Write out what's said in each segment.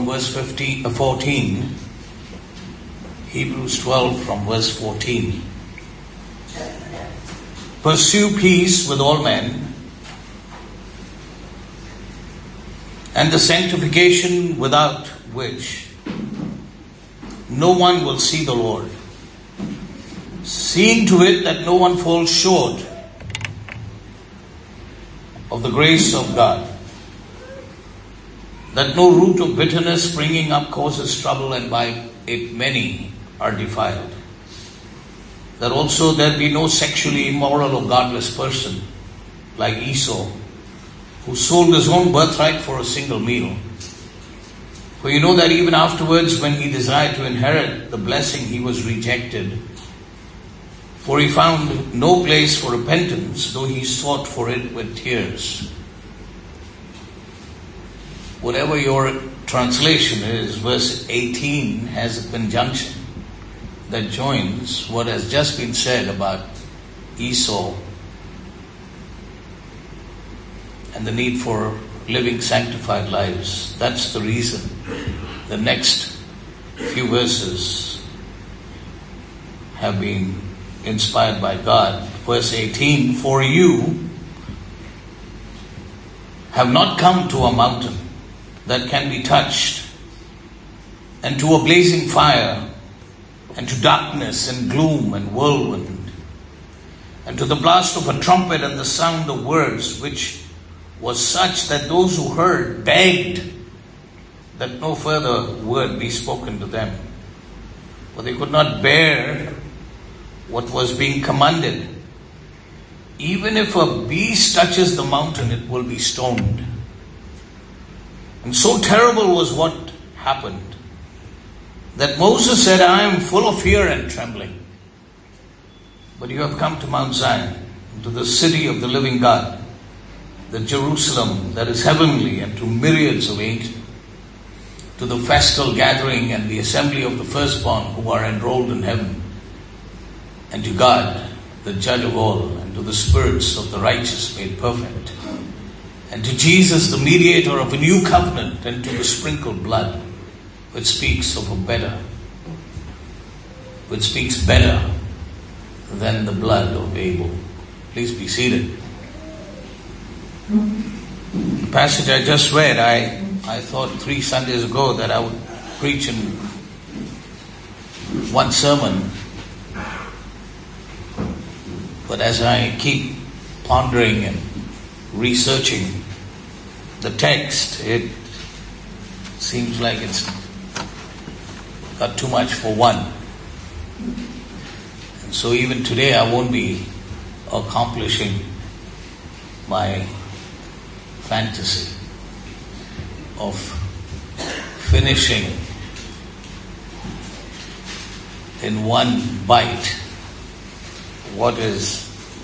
from verse 14. Hebrews 12 from verse 14. Pursue peace with all men, and the sanctification without which no one will see the Lord. Seeing to it that no one falls short of the grace of God, that no root of bitterness springing up causes trouble, and by it many are defiled. That also there be no sexually immoral or godless person like Esau, who sold his own birthright for a single meal. For you know that even afterwards, when he desired to inherit the blessing, he was rejected. For he found no place for repentance, though he sought for it with tears. Whatever your translation is, verse 18 has a conjunction that joins what has just been said about Esau and the need for living sanctified lives. That's the reason the next few verses have been inspired by God. Verse 18, for you have not come to a mountain that can be touched, and to a blazing fire, and to darkness and gloom and whirlwind, and to the blast of a trumpet and the sound of words, which was such that those who heard begged that no further word be spoken to them, for they could not bear what was being commanded. Even if a beast touches the mountain, it will be stoned. And so terrible was what happened that Moses said, I am full of fear and trembling. But you have come to Mount Zion, to the city of the living God, the Jerusalem that is heavenly, and to myriads of angels, to the festal gathering and the assembly of the firstborn who are enrolled in heaven, and to God, the judge of all, and to the spirits of the righteous made perfect, and to Jesus, the mediator of a new covenant, and to the sprinkled blood, which speaks better than the blood of Abel. Please be seated. The passage I just read, I thought 3 Sundays ago that I would preach in one sermon. But as I keep pondering and researching the text, it seems like it's got too much for one. And so even today I won't be accomplishing my fantasy of finishing in one bite what is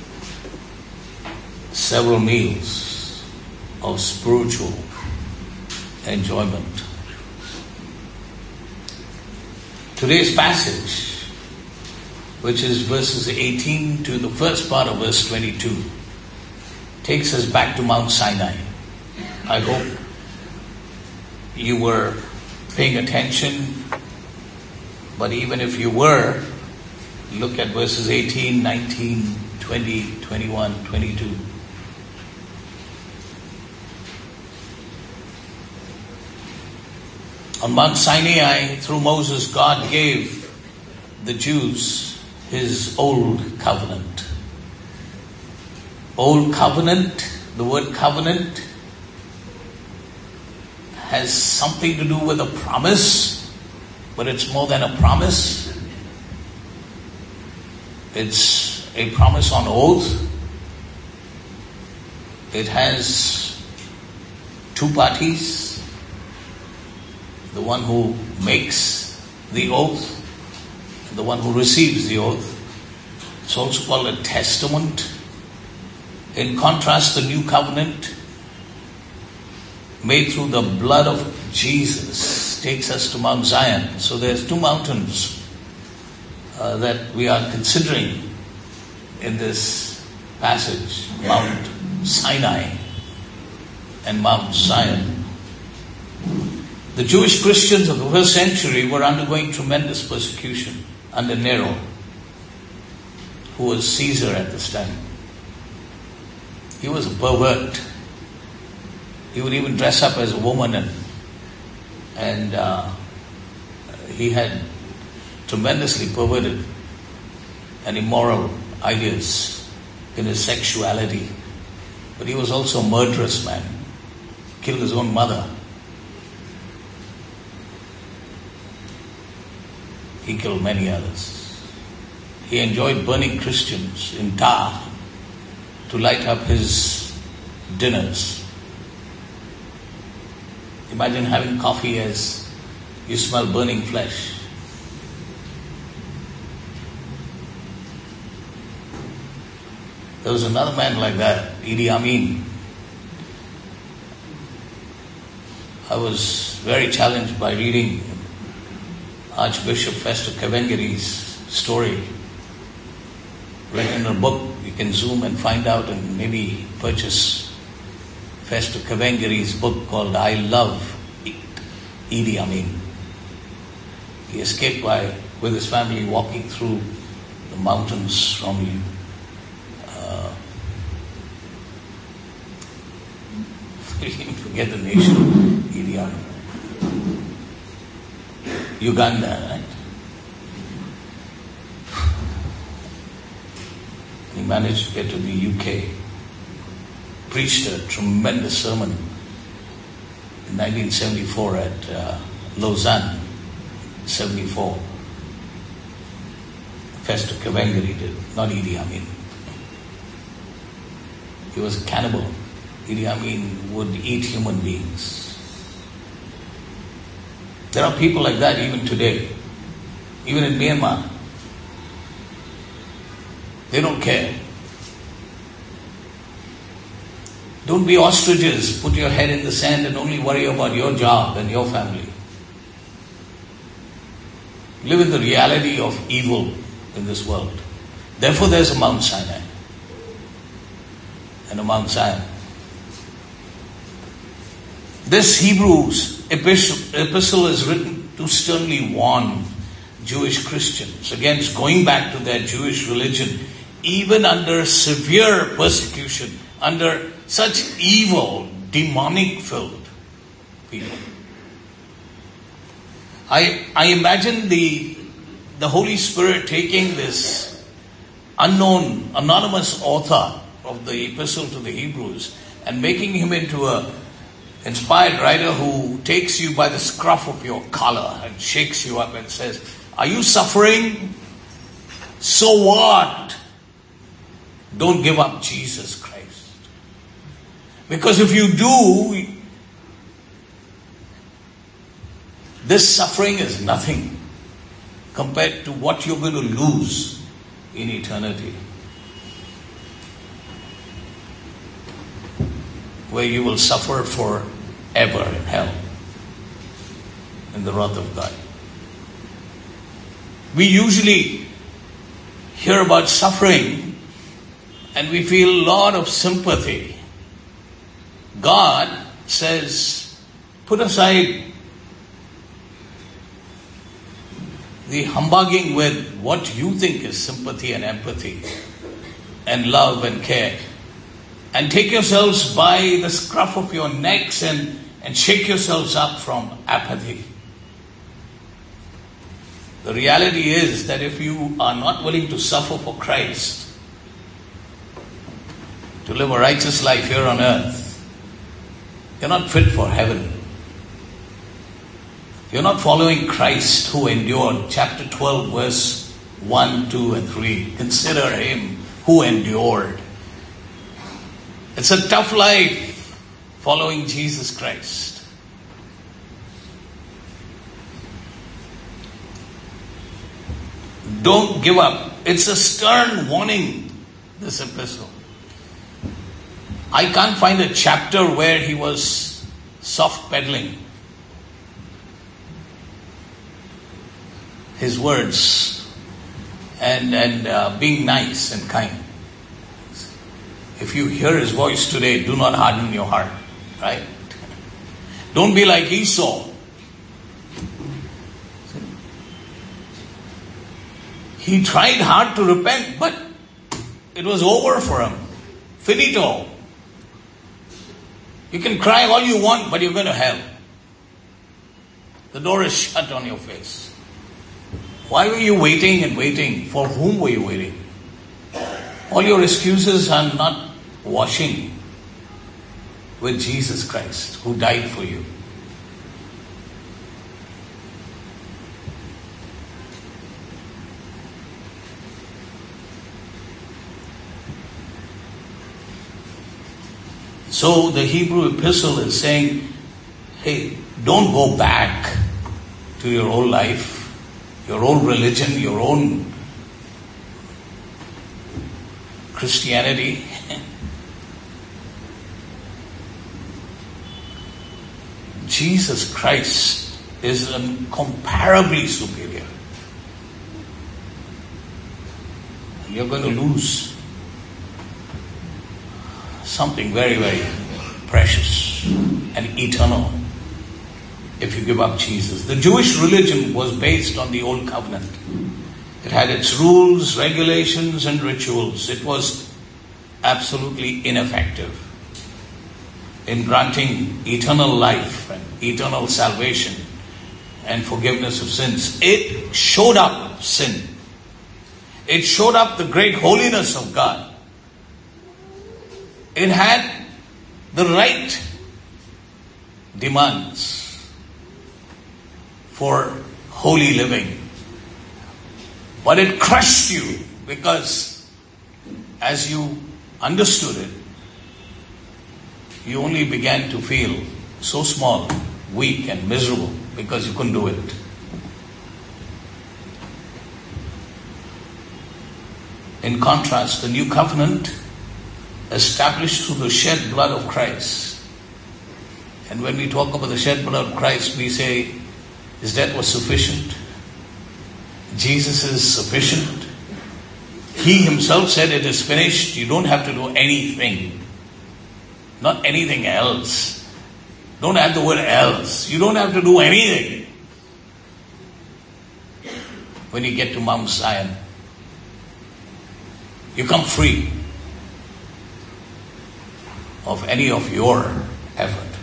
several meals of spiritual enjoyment. Today's passage, which is verses 18 to the first part of verse 22, takes us back to Mount Sinai. I hope you were paying attention, but even if you were, look at verses 18, 19, 20, 21, 22. On Mount Sinai, through Moses, God gave the Jews his old covenant. Old covenant, the word covenant has something to do with a promise, but it's more than a promise. It's a promise on oath. It has two parties. The one who makes the oath and the one who receives the oath. It's also called a testament. In contrast, the new covenant made through the blood of Jesus takes us to Mount Zion. So there's two mountains that we are considering in this passage. Mount Sinai and Mount Zion. The Jewish Christians of the first century were undergoing tremendous persecution under Nero, who was Caesar at this time. He was a pervert. He would even dress up as a woman, and he had tremendously perverted and immoral ideas in his sexuality. But he was also a murderous man. Killed his own mother. He killed many others. He enjoyed burning Christians in tar to light up his dinners. Imagine having coffee as you smell burning flesh. There was another man like that, Idi Amin. I was very challenged by reading Archbishop Festo Kavengeri's story, written in a book. You can zoom and find out and maybe purchase Festo Kavengeri's book called I Love Idi Amin. He escaped with his family walking through the mountains from forget the nation, Idi Amin. Uganda, right? He managed to get to the UK, preached a tremendous sermon in 1974 at Lausanne, 74. Festo Kavengeri did, not Idi Amin. He was a cannibal. Idi Amin would eat human beings. There are people like that even today, even in Myanmar. They don't care. Don't be ostriches, put your head in the sand and only worry about your job and your family. Live in the reality of evil in this world. Therefore there's a Mount Sinai and a Mount Zion. This Hebrews epistle is written to sternly warn Jewish Christians against going back to their Jewish religion, even under severe persecution, under such evil, demonic-filled people. I imagine the Holy Spirit taking this unknown, anonymous author of the epistle to the Hebrews and making him into a inspired writer who takes you by the scruff of your collar and shakes you up and says, "Are you suffering? So what? Don't give up Jesus Christ. Because if you do, this suffering is nothing compared to what you're going to lose in eternity, where you will suffer forever in hell, in the wrath of God." We usually hear about suffering and we feel a lot of sympathy. God says, put aside the humbugging with what you think is sympathy and empathy and love and care, and take yourselves by the scruff of your necks and shake yourselves up from apathy. The reality is that if you are not willing to suffer for Christ, to live a righteous life here on earth, you're not fit for heaven. You're not following Christ who endured. Chapter 12, verse 1, 2, and 3. Consider him who endured. It's a tough life following Jesus Christ. Don't give up. It's a stern warning, this epistle. I can't find a chapter where he was soft peddling his words and being nice and kind. If you hear his voice today, do not harden your heart, right? Don't be like Esau, He tried hard to repent, but it was over for him. Finito. You can cry all you want, but you're going to hell. The door is shut on your face. Why were you waiting and waiting? For whom were you waiting? All your excuses are not washing with Jesus Christ, who died for you. So the Hebrew epistle is saying, hey, don't go back to your old life, your old religion, your own Christianity. Jesus Christ is incomparably superior. And you're going to lose something very, very precious and eternal if you give up Jesus. The Jewish religion was based on the Old Covenant. It had its rules, regulations, and rituals. It was absolutely ineffective in granting eternal life and eternal salvation and forgiveness of sins. It showed up sin. It showed up the great holiness of God. It had the right demands for holy living. But it crushed you because as you understood it, you only began to feel so small, weak and miserable because you couldn't do it. In contrast, the new covenant established through the shed blood of Christ. And when we talk about the shed blood of Christ, we say his death was sufficient. Jesus is sufficient. He himself said it is finished. You don't have to do anything. Not anything else. Don't add the word else. You don't have to do anything. When you get to Mount Zion, you come free of any of your effort.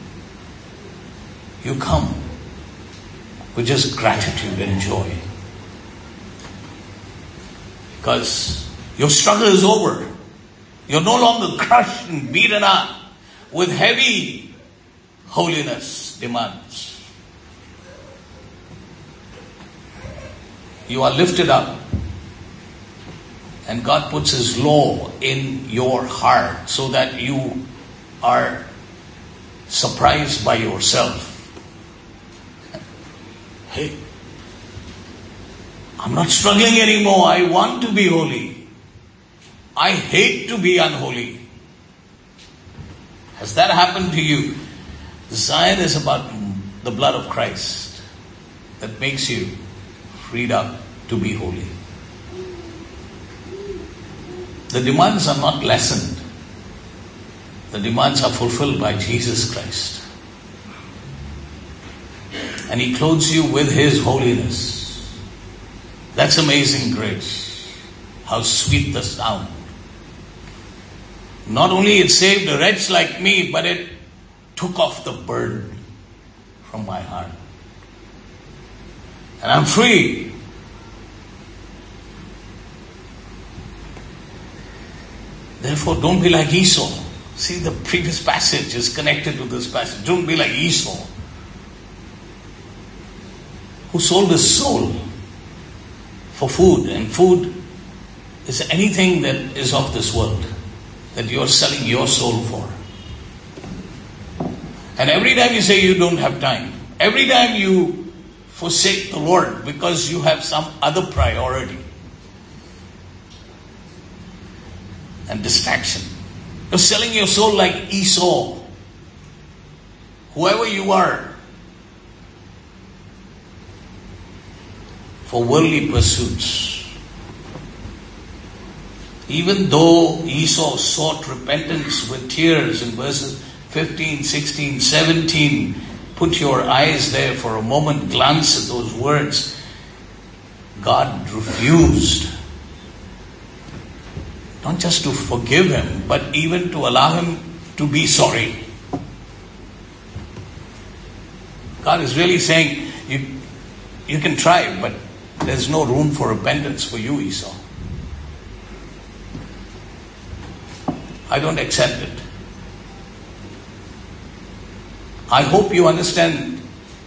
You come with just gratitude and joy. Because your struggle is over. You're no longer crushed and beaten up with heavy holiness demands. You are lifted up. And God puts His law in your heart so that you are surprised by yourself. Hey, I'm not struggling anymore. I want to be holy. I hate to be unholy. Has that happened to you? Zion is about the blood of Christ that makes you freed up to be holy. The demands are not lessened. The demands are fulfilled by Jesus Christ. And He clothes you with His holiness. That's amazing grace. How sweet the sound. Not only it saved a wretch like me, but it took off the burden from my heart. And I'm free. Therefore, don't be like Esau. See, the previous passage is connected to this passage. Don't be like Esau, who sold his soul for food. And food is anything that is of this world, that you're selling your soul for. And every time you say you don't have time, every time you forsake the Lord because you have some other priority and distraction, you're selling your soul like Esau. Whoever you are, for worldly pursuits. Even though Esau sought repentance with tears in verses 15, 16, 17, put your eyes there for a moment, glance at those words. God refused not just to forgive him, but even to allow him to be sorry. God is really saying, you can try, but there's no room for repentance for you, Esau. I don't accept it. I hope you understand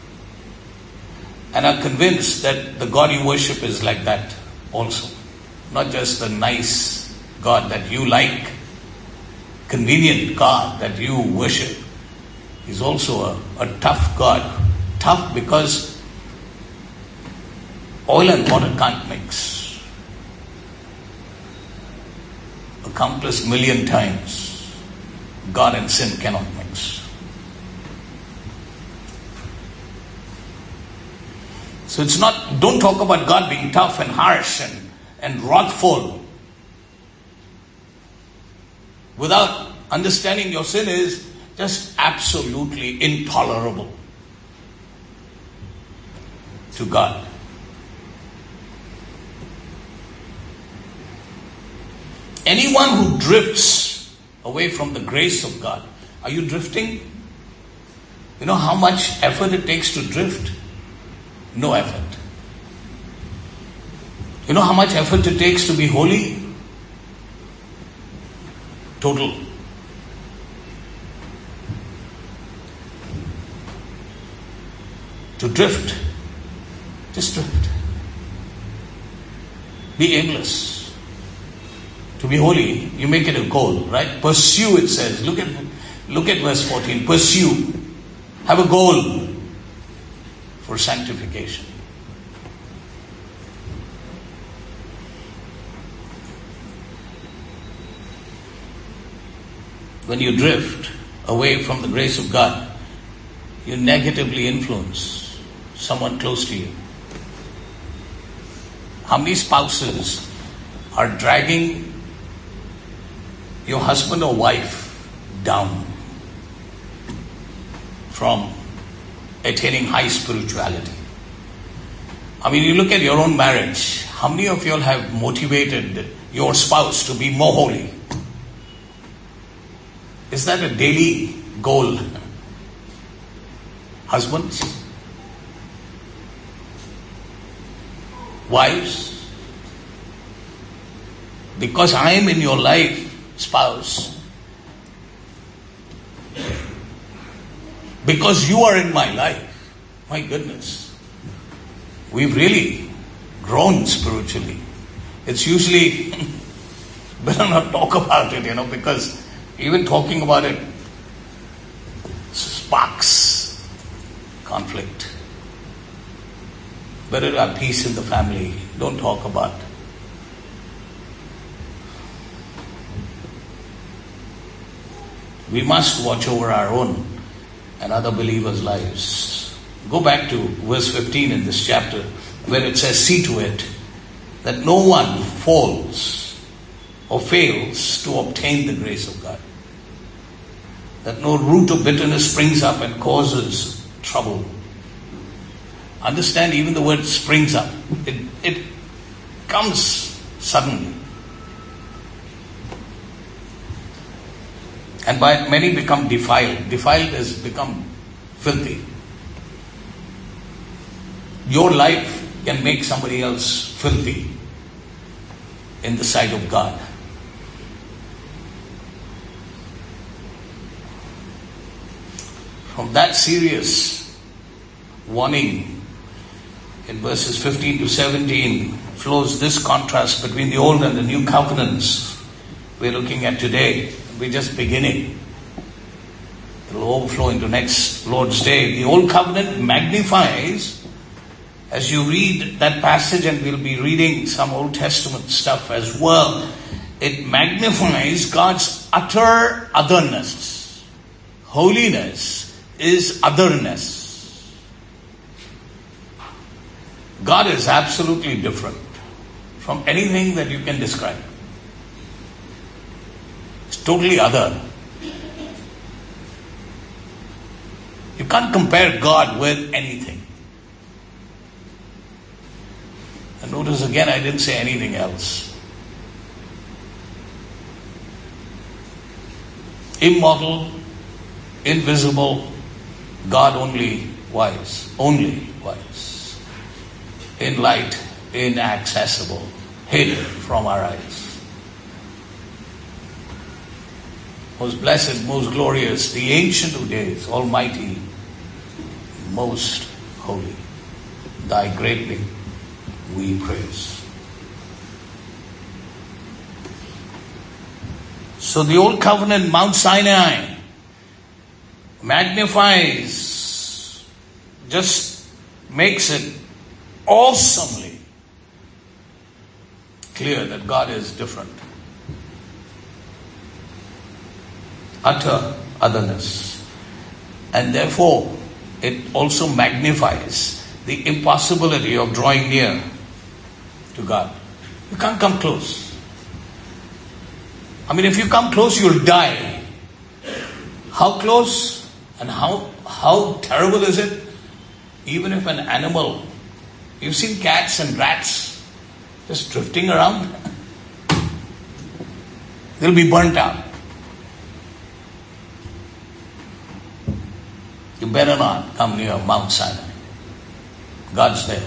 and are convinced that the God you worship is like that also. Not just the nice God that you like, convenient God that you worship. He's also a tough God. Tough because oil and water can't mix. A countless million times, God and sin cannot mix. So it's not, don't talk about God being tough and harsh and wrathful without understanding your sin is just absolutely intolerable to God. Anyone who drifts away from the grace of God, are you drifting? You know how much effort it takes to drift? No effort. You know how much effort it takes to be holy? Total. To drift, just drift. Be aimless. To be holy, you make it a goal, right? Pursue, it says. Look at verse 14. Pursue. Have a goal for sanctification. When you drift away from the grace of God, you negatively influence someone close to you. How many spouses are dragging your husband or wife down from attaining high spirituality? I mean, you look at your own marriage. How many of you all have motivated your spouse to be more holy? Is that a daily goal? Husbands? Wives? Because I am in your life, spouse, because you are in my life, my goodness, we've really grown spiritually. It's usually better not talk about it, because even talking about it sparks conflict. Better to have peace in the family. Don't talk about it. We must watch over our own and other believers' lives. Go back to verse 15 in this chapter where it says, see to it that no one falls or fails to obtain the grace of God. That no root of bitterness springs up and causes trouble. Understand, even the word springs up. It comes suddenly. And by many become defiled. Defiled has become filthy. Your life can make somebody else filthy in the sight of God. From that serious warning in verses 15 to 17 flows this contrast between the old and the new covenants we're looking at today. We're just beginning. It will overflow into next Lord's Day. The old covenant magnifies, as you read that passage, and we'll be reading some Old Testament stuff as well, it magnifies God's utter otherness. Holiness is otherness. God is absolutely different from anything that you can describe. It's totally other. You can't compare God with anything. And notice again, I didn't say anything else. Immortal, invisible, God only wise, in light, inaccessible, hidden from our eyes. Most blessed, most glorious, the Ancient of Days, Almighty, most holy, thy great name we praise. So the Old Covenant, Mount Sinai, magnifies, just makes it awesomely clear that God is different. Utter otherness. And therefore, it also magnifies the impossibility of drawing near to God. You can't come close. I mean, if you come close, you'll die. How close and how terrible is it? Even if an animal, you've seen cats and rats just drifting around, they'll be burnt out. You better not come near Mount Sinai. God's there.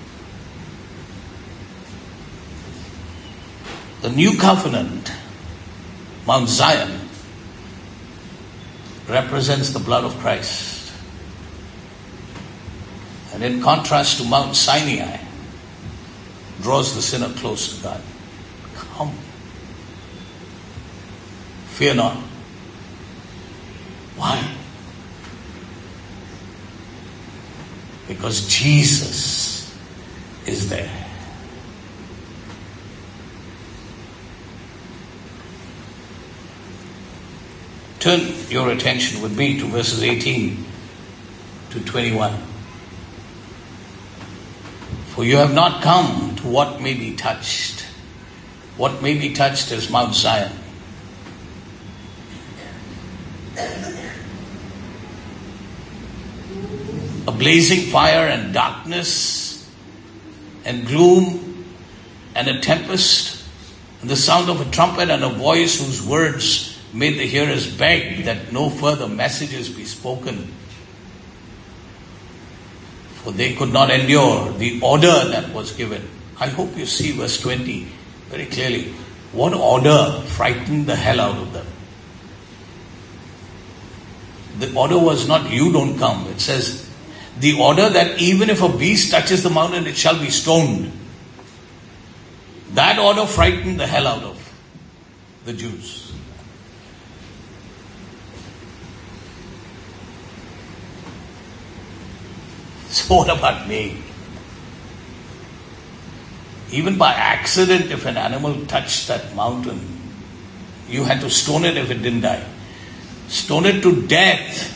The new covenant, Mount Zion, represents the blood of Christ. And in contrast to Mount Sinai, draws the sinner close to God. Come. Fear not. Why? Because Jesus is there. Turn your attention with me to verses 18 to 21. For you have not come to what may be touched. What may be touched is Mount Zion. A blazing fire and darkness and gloom and a tempest and the sound of a trumpet and a voice whose words made the hearers beg that no further messages be spoken. For they could not endure the order that was given. I hope you see verse 20 very clearly. What order frightened the hell out of them? The order was not you don't come. It says the order that even if a beast touches the mountain, it shall be stoned. That order frightened the hell out of the Jews. So what about me? Even by accident, if an animal touched that mountain, you had to stone it if it didn't die. Stone it to death.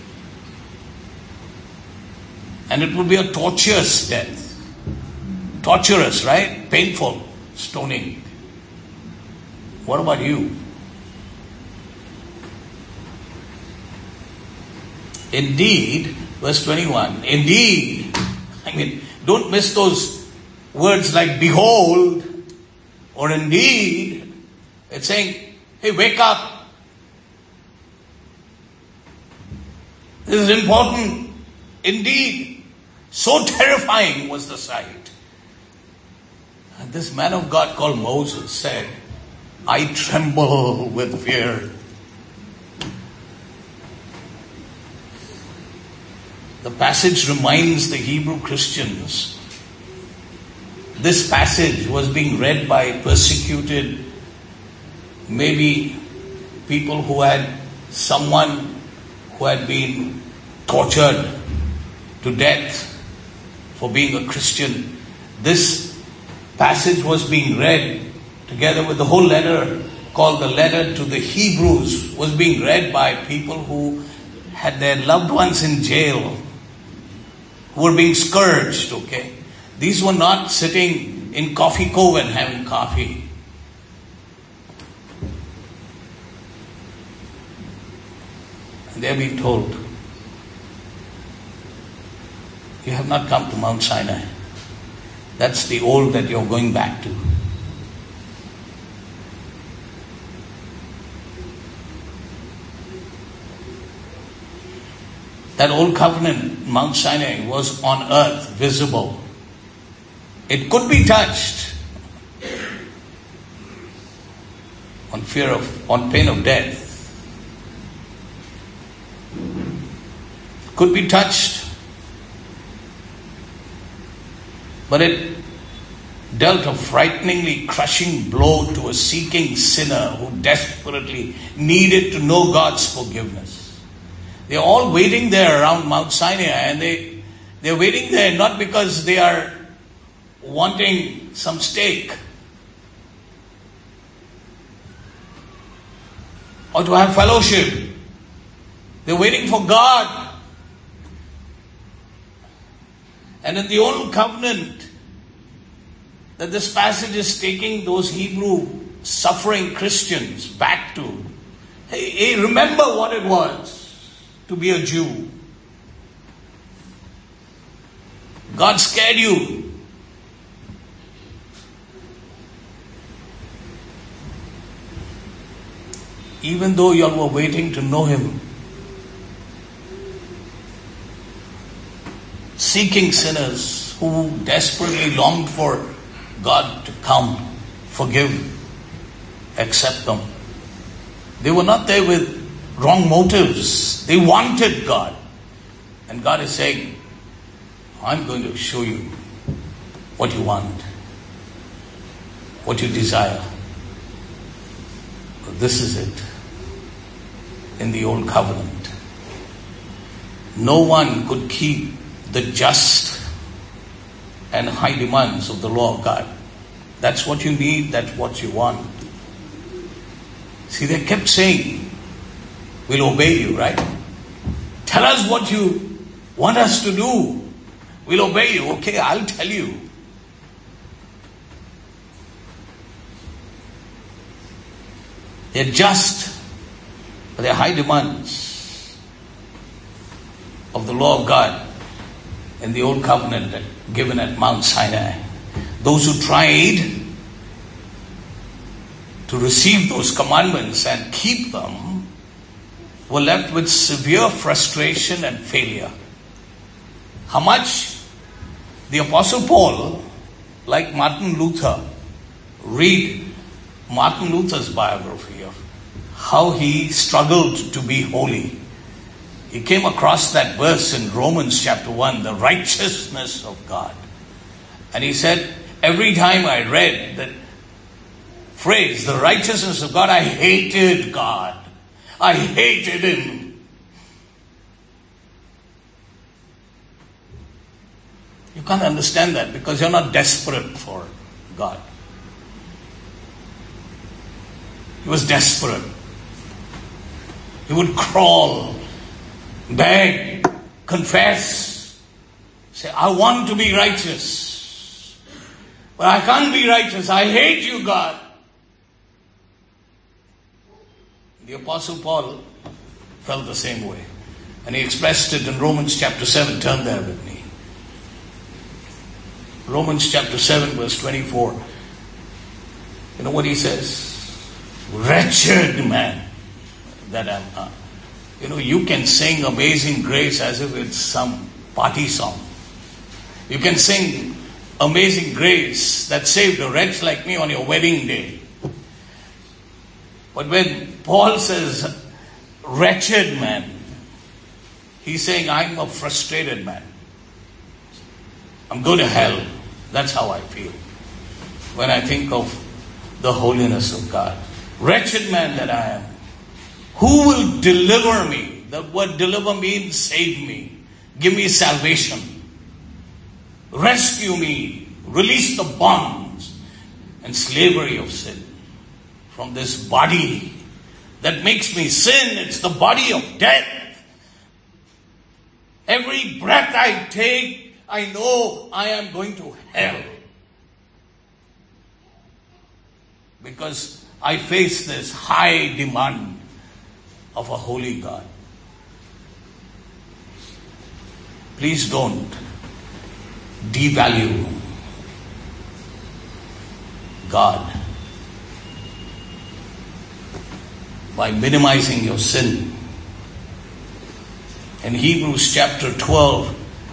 And it would be a torturous death. Torturous, right? Painful. Stoning. What about you? Indeed, verse 21, indeed, don't miss those words like behold or indeed. It's saying, hey, wake up. This is important. Indeed, so terrifying was the sight. And this man of God called Moses said, I tremble with fear. The passage reminds the Hebrew Christians. This passage was being read by persecuted, maybe people who had someone who had been tortured to death for being a Christian. This passage was being read together with the whole letter called the letter to the Hebrews, was being read by people who had their loved ones in jail, who were being scourged, okay? These were not sitting in Coffee Cove and having coffee. And they're being told, you have not come to Mount Sinai. That's the old that you're going back to. That old covenant, Mount Sinai, was on earth, visible. It could be touched on pain of death. Could be touched. But it dealt a frighteningly crushing blow to a seeking sinner who desperately needed to know God's forgiveness. They're all waiting there around Mount Sinai, and they're waiting there not because they are wanting some steak or to have fellowship. They're waiting for God. And in the Old Covenant that this passage is taking those Hebrew suffering Christians back to, hey, remember what it was to be a Jew. God scared you. Even though you all were waiting to know Him. Seeking sinners who desperately longed for God to come, forgive, accept them. They were not there with wrong motives. They wanted God. And God is saying, I'm going to show you what you want, what you desire. This is it. In the Old Covenant, no one could keep the just and high demands of the law of God. That's what you need, that's what you want. See, they kept saying, we'll obey you, right? Tell us what you want us to do. We'll obey you. Okay, I'll tell you. They're just, but they're high demands of the law of God in the Old Covenant given at Mount Sinai. Those who tried to receive those commandments and keep them were left with severe frustration and failure. How much the Apostle Paul, like Martin Luther, read Martin Luther's biography of how he struggled to be holy. He came across that verse in Romans chapter 1, the righteousness of God. And he said, every time I read that phrase, the righteousness of God, I hated God. I hated Him. You can't understand that because you're not desperate for God. He was desperate. He would crawl, beg, confess, say, I want to be righteous, but I can't be righteous. I hate you, God. The Apostle Paul felt the same way. And he expressed it in Romans chapter 7. Turn there with me. Romans chapter 7 verse 24. You know what he says? Wretched man that am I. You know, you can sing Amazing Grace as if it's some party song. You can sing Amazing Grace that saved a wretch like me on your wedding day. But when Paul says, wretched man, he's saying, I'm a frustrated man. I'm going to hell. That's how I feel when I think of the holiness of God. Wretched man that I am. Who will deliver me? The word deliver means save me. Give me salvation. Rescue me. Release the bonds and slavery of sin. From this body that makes me sin. It's the body of death. Every breath I take, I know I am going to hell. Because I face this high demand of a holy God. Please don't devalue God by minimizing your sin. In Hebrews chapter 12,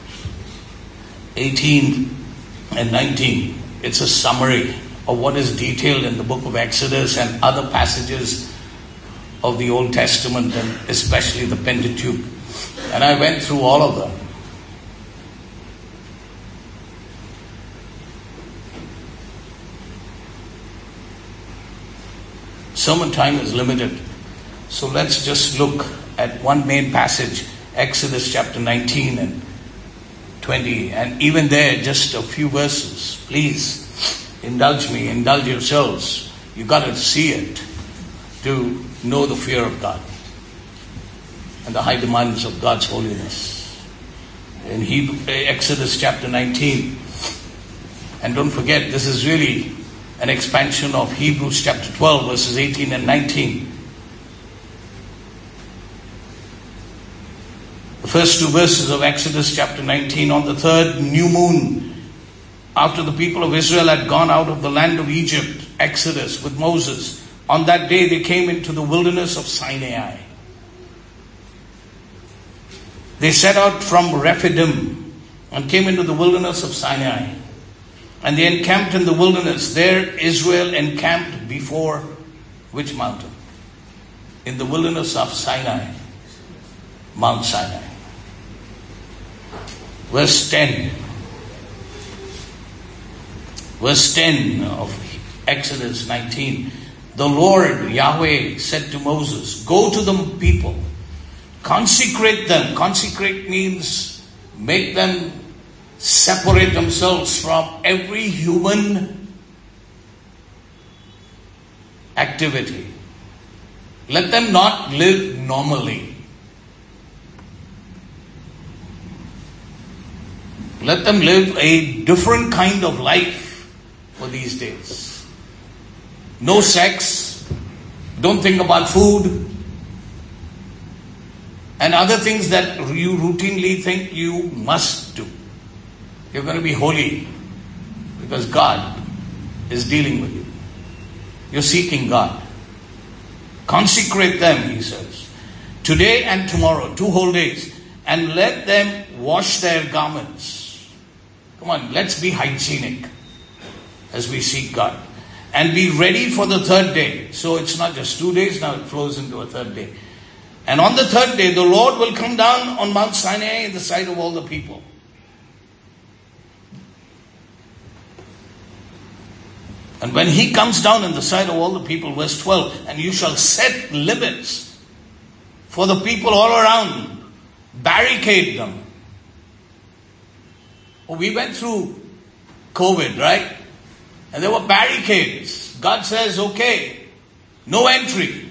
18 and 19, it's a summary of what is detailed in the book of Exodus and other passages of the Old Testament, and especially the Pentateuch. And I went through all of them. Sermon time is limited, so let's just look at one main passage, Exodus chapter 19 and 20, and even there, just a few verses. Please indulge me, indulge yourselves. You got to see it to know the fear of God and the high demands of God's holiness. In Exodus chapter 19, and don't forget, this is really an expansion of Hebrews chapter 12, verses 18 and 19. The first two verses of Exodus chapter 19, on the third new moon, after the people of Israel had gone out of the land of Egypt, Exodus with Moses, on that day they came into the wilderness of Sinai. They set out from Rephidim and came into the wilderness of Sinai. And they encamped in the wilderness. There Israel encamped before which mountain? In the wilderness of Sinai. Mount Sinai. Verse 10. Verse 10 of Exodus 19. The Lord, Yahweh, said to Moses, go to the people, consecrate them. Consecrate means make them separate themselves from every human activity. Let them not live normally. Let them live a different kind of life for these days. No sex. Don't think about food. And other things that you routinely think you must do. You're going to be holy because God is dealing with you. You're seeking God. Consecrate them, he says. Today and tomorrow, 2 whole days. And let them wash their garments. Come on, let's be hygienic as we seek God. And be ready for the 3rd day. So it's not just 2 days, now it flows into a 3rd day. And on the 3rd day, the Lord will come down on Mount Sinai in the sight of all the people. And when he comes down in the sight of all the people, verse 12, and you shall set limits for the people all around, barricade them. Oh, we went through COVID, right? And there were barricades. God says, okay, no entry.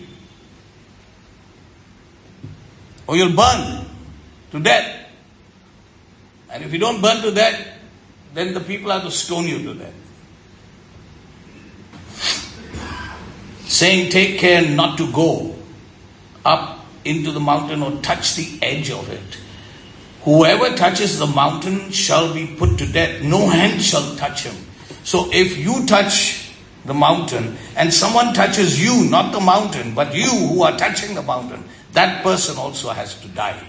Or you'll burn to death. And if you don't burn to death, then the people have to stone you to death. Saying, take care not to go up into the mountain or touch the edge of it. Whoever touches the mountain shall be put to death. No hand shall touch him. So if you touch the mountain and someone touches you, not the mountain, but you who are touching the mountain, that person also has to die.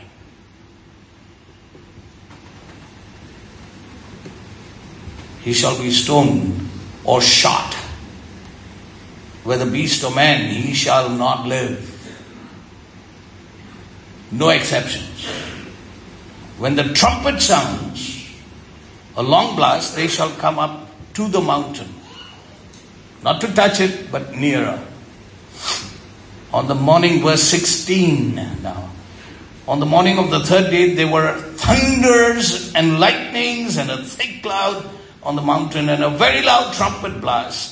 He shall be stoned or shot. Whether beast or man, he shall not live. No exceptions. When the trumpet sounds, a long blast, they shall come up to the mountain. Not to touch it, but nearer. On the morning, verse 16 now. On the morning of the 3rd day, there were thunders and lightnings and a thick cloud on the mountain and a very loud trumpet blast.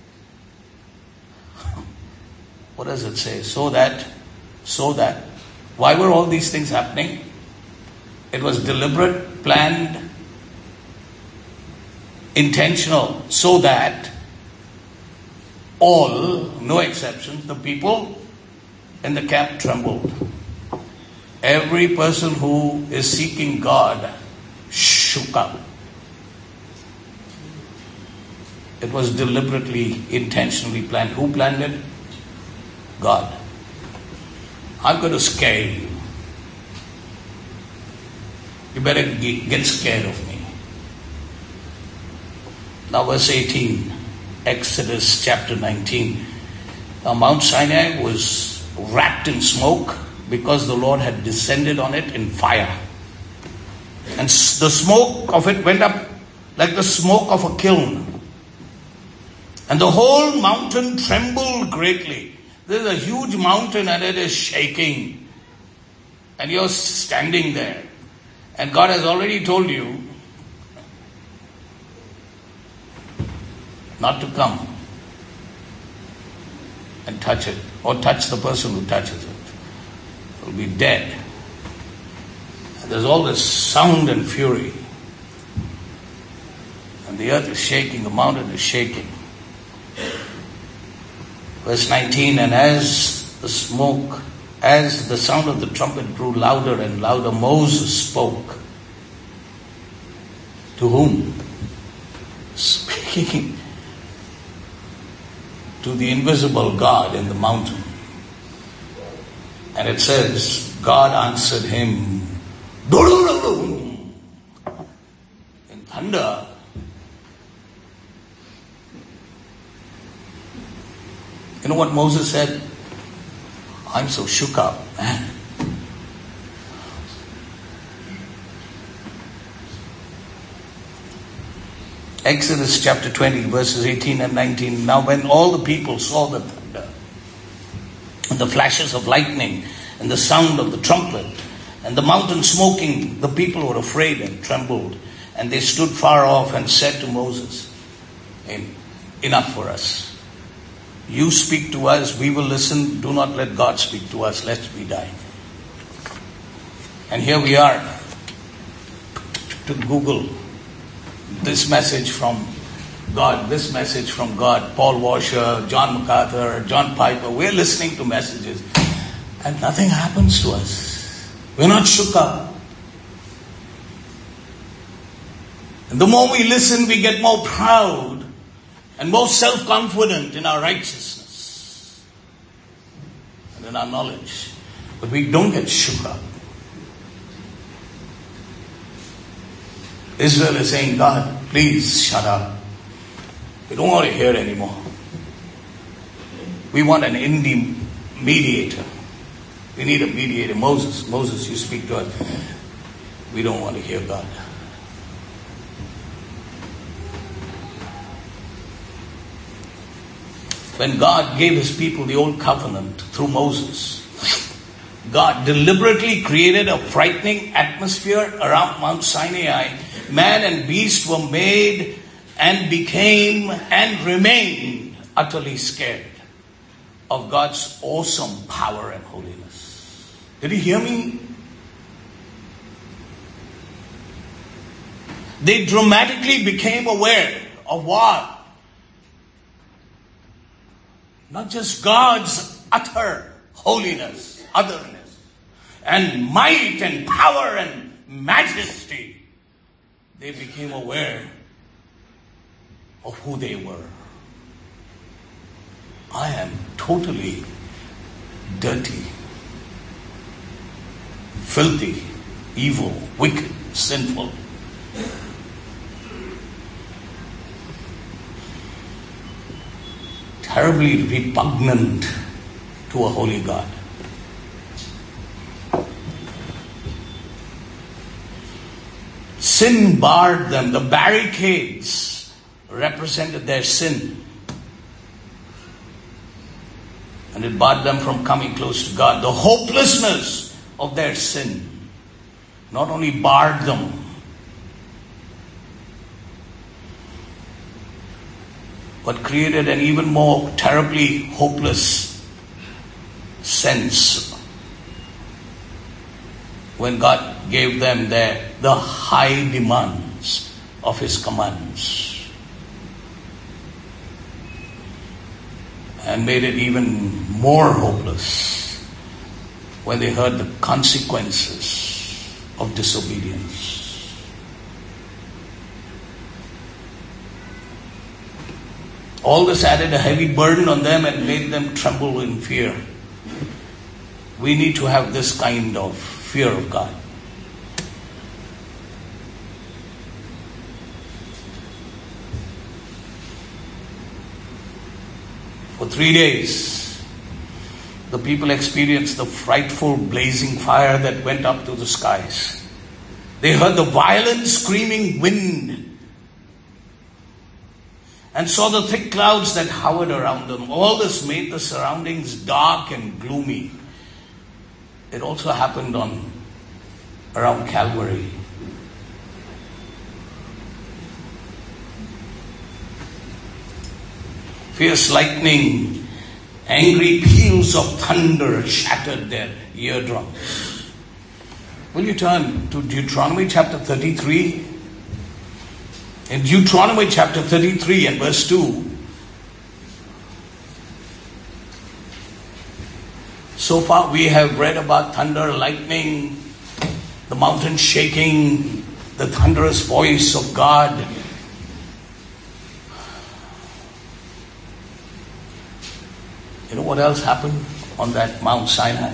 What does it say? So that. Why were all these things happening? It was deliberate, planned, intentional, so that all, no exceptions, the people in the camp trembled. Every person who is seeking God shook up. It was deliberately, intentionally planned. Who planned it? God. I'm going to scare you. You better get scared of me. Now verse 18, Exodus chapter 19. Now Mount Sinai was wrapped in smoke because the Lord had descended on it in fire. And the smoke of it went up like the smoke of a kiln. And the whole mountain trembled greatly. There's a huge mountain and it is shaking. And you're standing there. And God has already told you not to come and touch it, or touch the person who touches it. It will be dead. And there's all this sound and fury. And the earth is shaking, the mountain is shaking. Verse 19, and as the sound of the trumpet grew louder and louder, Moses spoke. To whom? Speaking to the invisible God in the mountain. And it says, God answered him in thunder. You know what Moses said? I'm so shook up, man. Exodus chapter 20, verses 18 and 19. Now when all the people saw the thunder, and the flashes of lightning, and the sound of the trumpet, and the mountain smoking, the people were afraid and trembled. And they stood far off and said to Moses, enough for us. You speak to us, we will listen. Do not let God speak to us, lest we die. And here we are to Google this message from God, Paul Washer, John MacArthur, John Piper. We're listening to messages and nothing happens to us. We're not shook up. And the more we listen, we get more proud and more self-confident in our righteousness and in our knowledge. But we don't get shook up. Israel is saying, God, please shut up. We don't want to hear anymore. We want an mediator. We need a mediator. Moses, you speak to us. We don't want to hear God. When God gave his people the old covenant through Moses, God deliberately created a frightening atmosphere around Mount Sinai. Man and beast were made and became and remained utterly scared of God's awesome power and holiness. Did you hear me? They dramatically became aware of what? Not just God's utter holiness, otherness, and might and power and majesty. They became aware of who they were. I am totally dirty, filthy, evil, wicked, sinful. Terribly repugnant to a holy God. Sin barred them. The barricades represented their sin. And it barred them from coming close to God. The hopelessness of their sin not only barred them, but created an even more terribly hopeless sense when God gave them the high demands of his commands, and made it even more hopeless when they heard the consequences of disobedience. All this added a heavy burden on them and made them tremble in fear. We need to have this kind of fear of God. For 3 days, the people experienced the frightful blazing fire that went up to the skies. They heard the violent screaming wind and saw the thick clouds that hovered around them. All this made the surroundings dark and gloomy. It also happened around Calvary. Fierce lightning, angry peals of thunder shattered their eardrums. Will you turn to Deuteronomy chapter 33? In Deuteronomy chapter 33 and verse 2, so far we have read about thunder, lightning, the mountain shaking, the thunderous voice of God. You know what else happened on that Mount Sinai?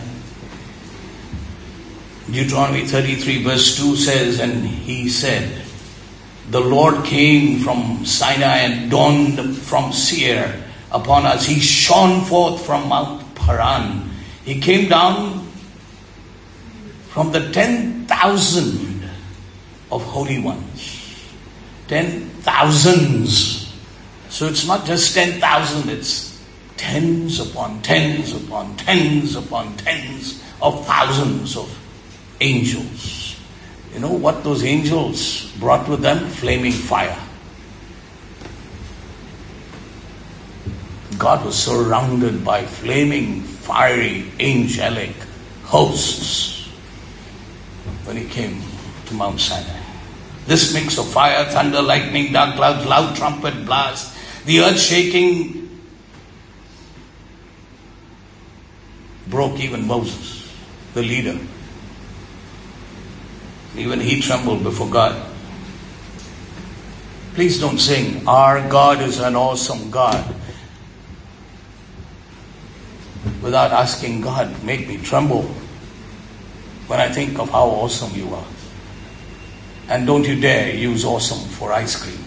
Deuteronomy 33 verse 2 says, and he said, the Lord came from Sinai and dawned from Seir upon us. He shone forth from Mount Paran. He came down from the 10,000 of holy ones. 10,000s. So it's not just 10,000, it's tens upon tens upon tens upon tens of thousands of angels. You know what those angels brought with them? Flaming fire. God was surrounded by flaming, fiery, angelic hosts when he came to Mount Sinai. This mix of fire, thunder, lightning, dark clouds, loud trumpet blast, the earth shaking, broke even Moses, the leader. Even he trembled before God. Please don't sing, our God is an awesome God, without asking God, make me tremble when I think of how awesome you are. And don't you dare use awesome for ice cream.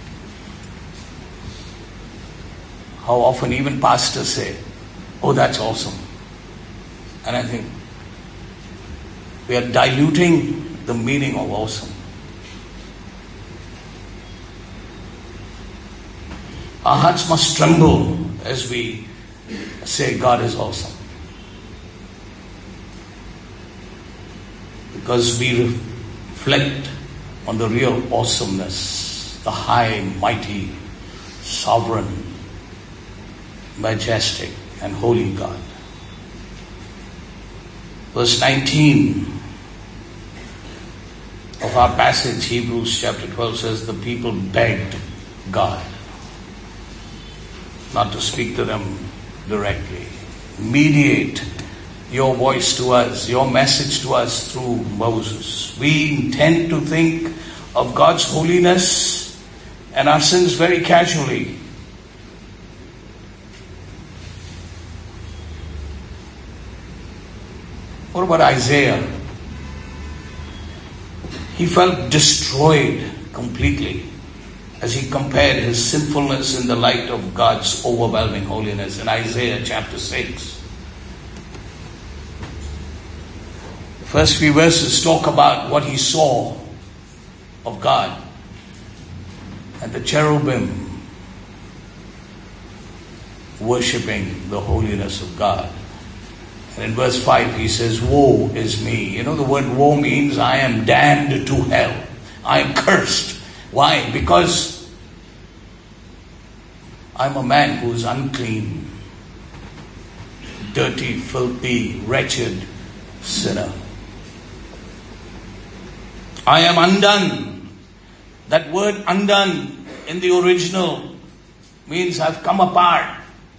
How often even pastors say, oh, that's awesome. And I think we are diluting the meaning of awesome. Our hearts must tremble as we say God is awesome. Because we reflect on the real awesomeness, the high, mighty, sovereign, majestic, and holy God. Verse 19 of our passage, Hebrews chapter 12, says the people begged God not to speak to them directly. Mediate your voice to us, your message to us through Moses. We tend to think of God's holiness and our sins very casually. What about Isaiah? He felt destroyed completely as he compared his sinfulness in the light of God's overwhelming holiness in Isaiah chapter 6. The first few verses talk about what he saw of God and the cherubim worshipping the holiness of God. And in verse 5 he says, woe is me. You know the word woe means I am damned to hell. I am cursed. Why? Because I'm a man who is unclean, dirty, filthy, wretched sinner. I am undone. That word undone in the original means I've come apart.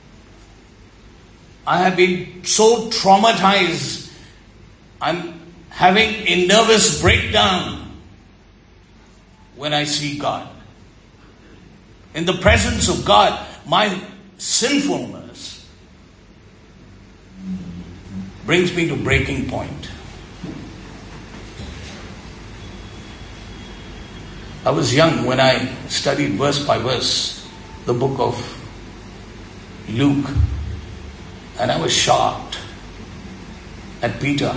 I have been so traumatized. I'm having a nervous breakdown when I see God. In the presence of God, my sinfulness brings me to breaking point. I was young when I studied verse by verse the book of Luke, and I was shocked at Peter.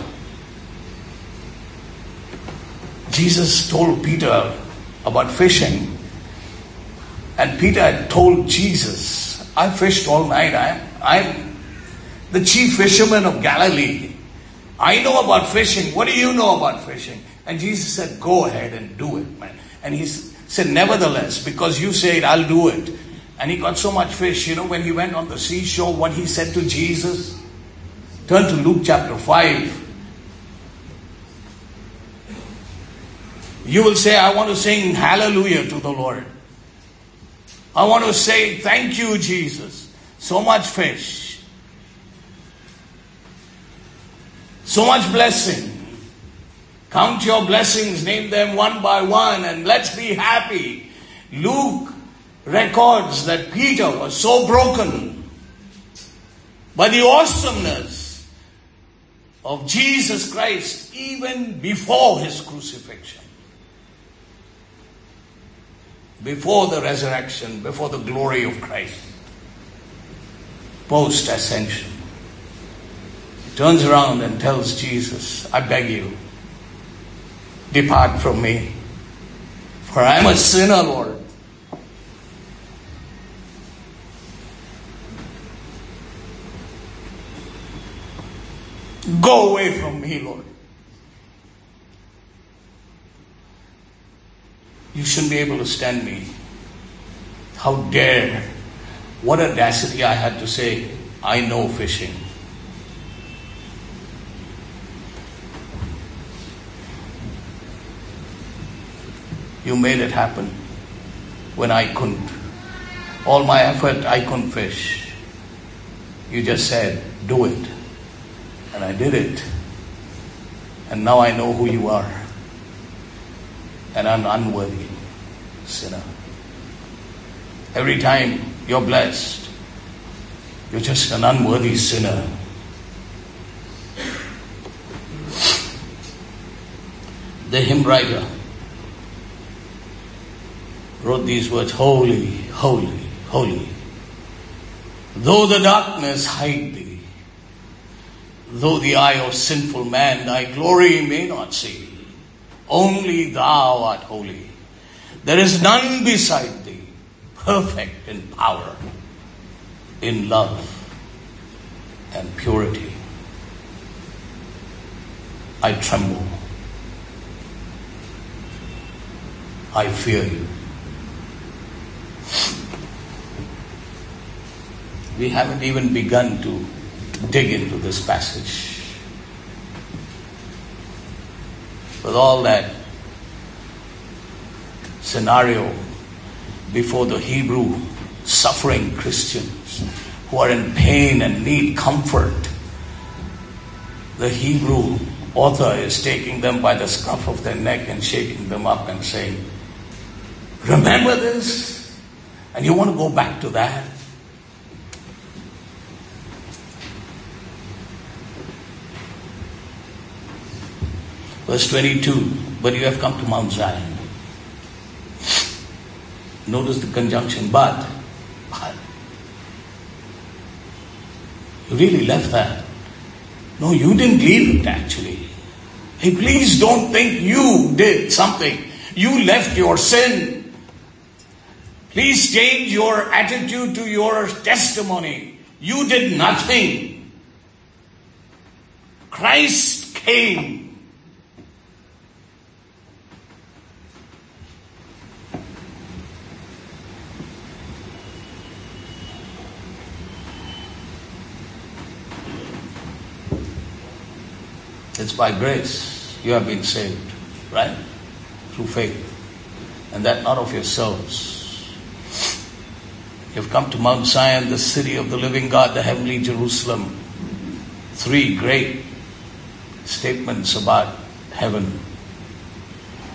Jesus told Peter about fishing, and Peter had told Jesus, I fished all night. I'm the chief fisherman of Galilee. I know about fishing. What do you know about fishing? And Jesus said, go ahead and do it, man. And he said, nevertheless, because you say it, I'll do it. And he got so much fish. You know, when he went on the seashore, what he said to Jesus? Turn to Luke chapter 5. You will say, I want to sing hallelujah to the Lord. I want to say, thank you, Jesus. So much fish. So much blessing. Count your blessings, name them one by one, and let's be happy. Luke records that Peter was so broken by the awesomeness of Jesus Christ even before his crucifixion, before the resurrection, before the glory of Christ, post-ascension. He turns around and tells Jesus, I beg you, depart from me, for I am a sinner, Lord. Go away from me, Lord. You shouldn't be able to stand me. How dare, what audacity I had to say, I know fishing. You made it happen when I couldn't. All my effort, I couldn't fish. You just said, do it. And I did it. And now I know who you are. And I'm unworthy sinner. Every time you're blessed, you're just an unworthy sinner. The hymn writer wrote these words, holy, holy, holy. Though the darkness hide thee, though the eye of sinful man thy glory may not see, only thou art holy. There is none beside thee, perfect in power, in love and purity. I tremble. I fear you. We haven't even begun to dig into this passage. With all that scenario before the Hebrew suffering Christians who are in pain and need comfort, the Hebrew author is taking them by the scruff of their neck and shaking them up and saying, remember this? And you want to go back to that? Verse 22, but you have come to Mount Zion. Notice the conjunction, but. You really left that. No, you didn't leave it actually. Hey, please don't think you did something. You left your sin. Please change your attitude to your testimony. You did nothing. Christ came. It's by grace you have been saved, right? Through faith. And that not of yourselves. You've come to Mount Zion, the city of the living God, the heavenly Jerusalem. 3 great statements about heaven.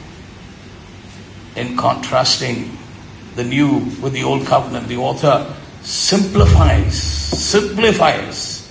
In contrasting the new with the old covenant, the author simplifies.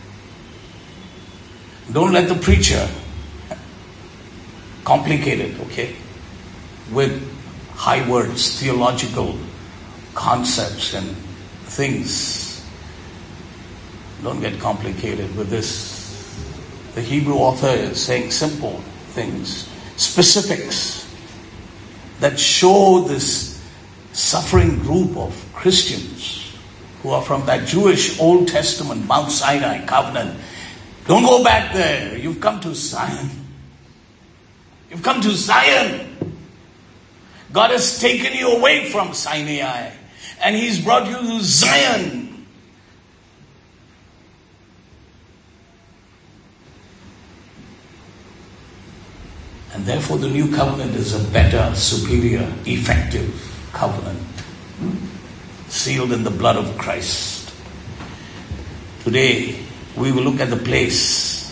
Don't let the preacher complicate it, okay? With high words, theological concepts and things. Don't get complicated with this. The Hebrew author is saying simple things, specifics that show this suffering group of Christians who are from that Jewish Old Testament Mount Sinai covenant. Don't go back there. You've come to Zion. You've come to Zion. God has taken you away from Sinai and He's brought you to Zion. And therefore the new covenant is a better, superior, effective covenant, sealed in the blood of Christ. Today we will look at the place,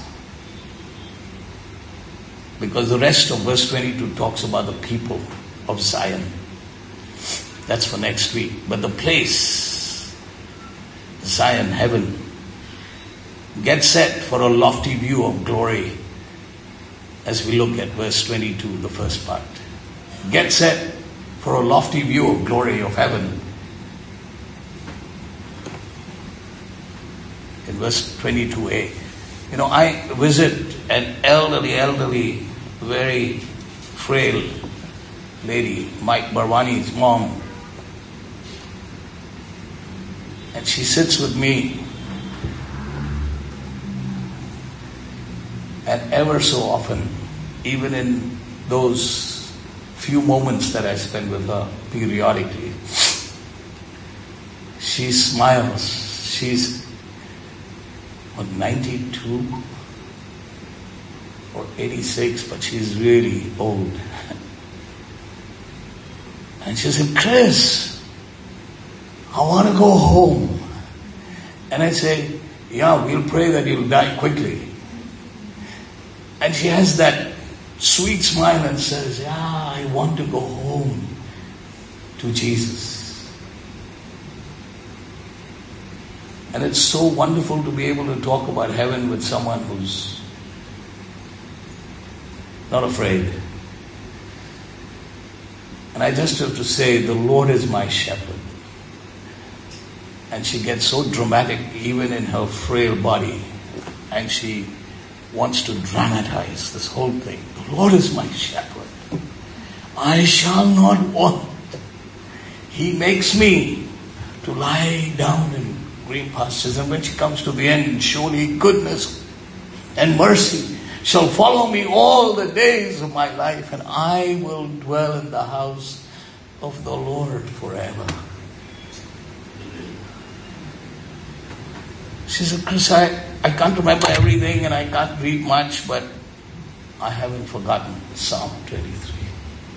because the rest of verse 22 talks about the people of Zion. That's for next week. But the place, Zion, heaven, get set for a lofty view of glory as we look at verse 22, the first part. Get set for a lofty view of glory of heaven. In verse 22a. You know, I visit an elderly, very frail lady, Mike Barwani's mom. And she sits with me. And ever so often, even in those few moments that I spend with her periodically, she smiles. She's 92 or 86, but she's really old. And she said, "Chris, I want to go home." And I say, "Yeah, we'll pray that you'll die quickly." And she has that sweet smile and says, "Yeah, I want to go home to Jesus." And it's so wonderful to be able to talk about heaven with someone who's not afraid. And I just have to say, the Lord is my shepherd. And she gets so dramatic even in her frail body. And she wants to dramatize this whole thing. The Lord is my shepherd. I shall not want. He makes me to lie down in green pastures. And when she comes to the end, surely goodness and mercy shall follow me all the days of my life, and I will dwell in the house of the Lord forever. She said, "Chris, I can't remember everything and I can't read much, but I haven't forgotten Psalm 23.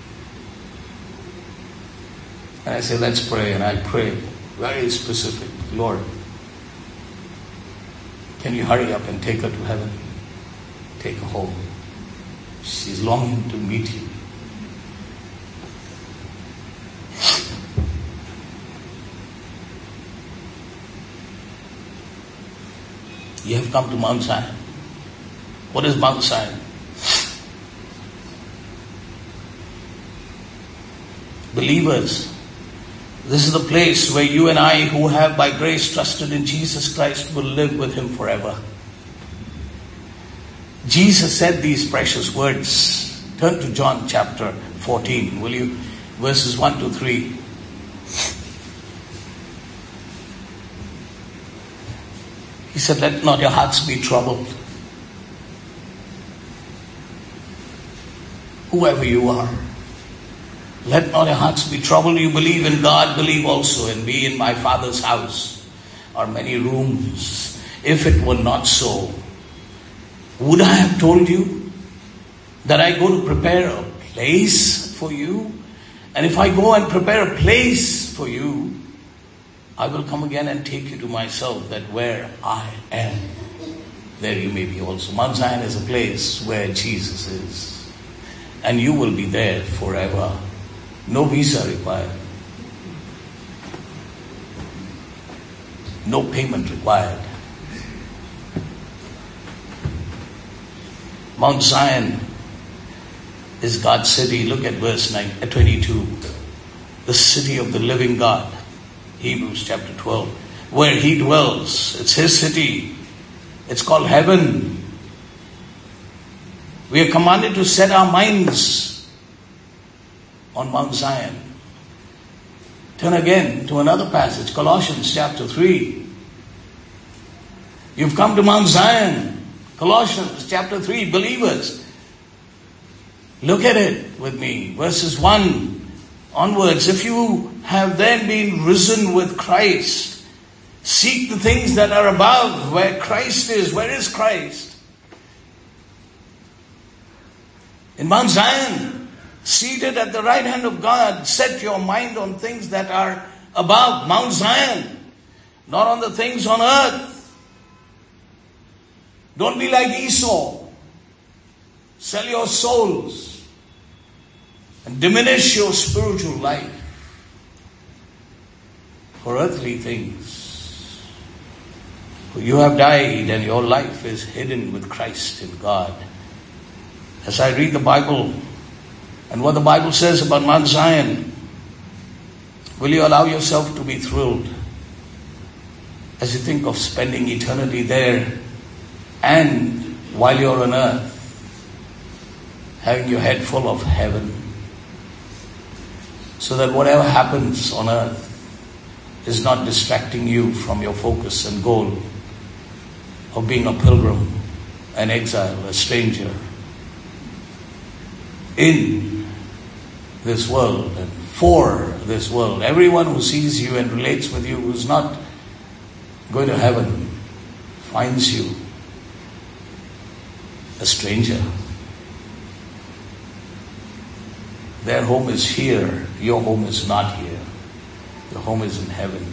And I said, "Let's pray." And I prayed very specific. "Lord, can you hurry up and take her to heaven? Take her home. She's longing to meet you." You have come to Mount Zion. What is Mount Zion? Believers, this is the place where you and I, who have by grace trusted in Jesus Christ, will live with Him forever. Jesus said these precious words. Turn to John chapter 14, will you? Verses 1 to 3. He said, "Let not your hearts be troubled. Whoever you are, let not your hearts be troubled. You believe in God, believe also in me. In my Father's house are many rooms. If it were not so, would I have told you that I go to prepare a place for you? And if I go and prepare a place for you, I will come again and take you to myself, that where I am, there you may be also." Mount Zion is a place where Jesus is. And you will be there forever. No visa required. No payment required. Mount Zion is God's city. Look at verse 22. The city of the living God. Hebrews chapter 12. Where He dwells. It's His city. It's called heaven. We are commanded to set our minds on Mount Zion. Turn again to another passage, Colossians chapter 3. You've come to Mount Zion. Colossians chapter 3, believers. Look at it with me. Verses 1 onwards. If you have then been risen with Christ, seek the things that are above, where Christ is. Where is Christ? In Mount Zion, seated at the right hand of God. Set your mind on things that are above, Mount Zion, not on the things on earth. Don't be like Esau. Sell your souls and diminish your spiritual life for earthly things. For you have died and your life is hidden with Christ in God. As I read the Bible and what the Bible says about Mount Zion, will you allow yourself to be thrilled as you think of spending eternity there, and while you're on earth, having your head full of heaven, so that whatever happens on earth is not distracting you from your focus and goal of being a pilgrim, an exile, a stranger in this world and for this world. Everyone who sees you and relates with you who's not going to heaven finds you a stranger. Their home is here. Your home is not here. Your home is in heaven.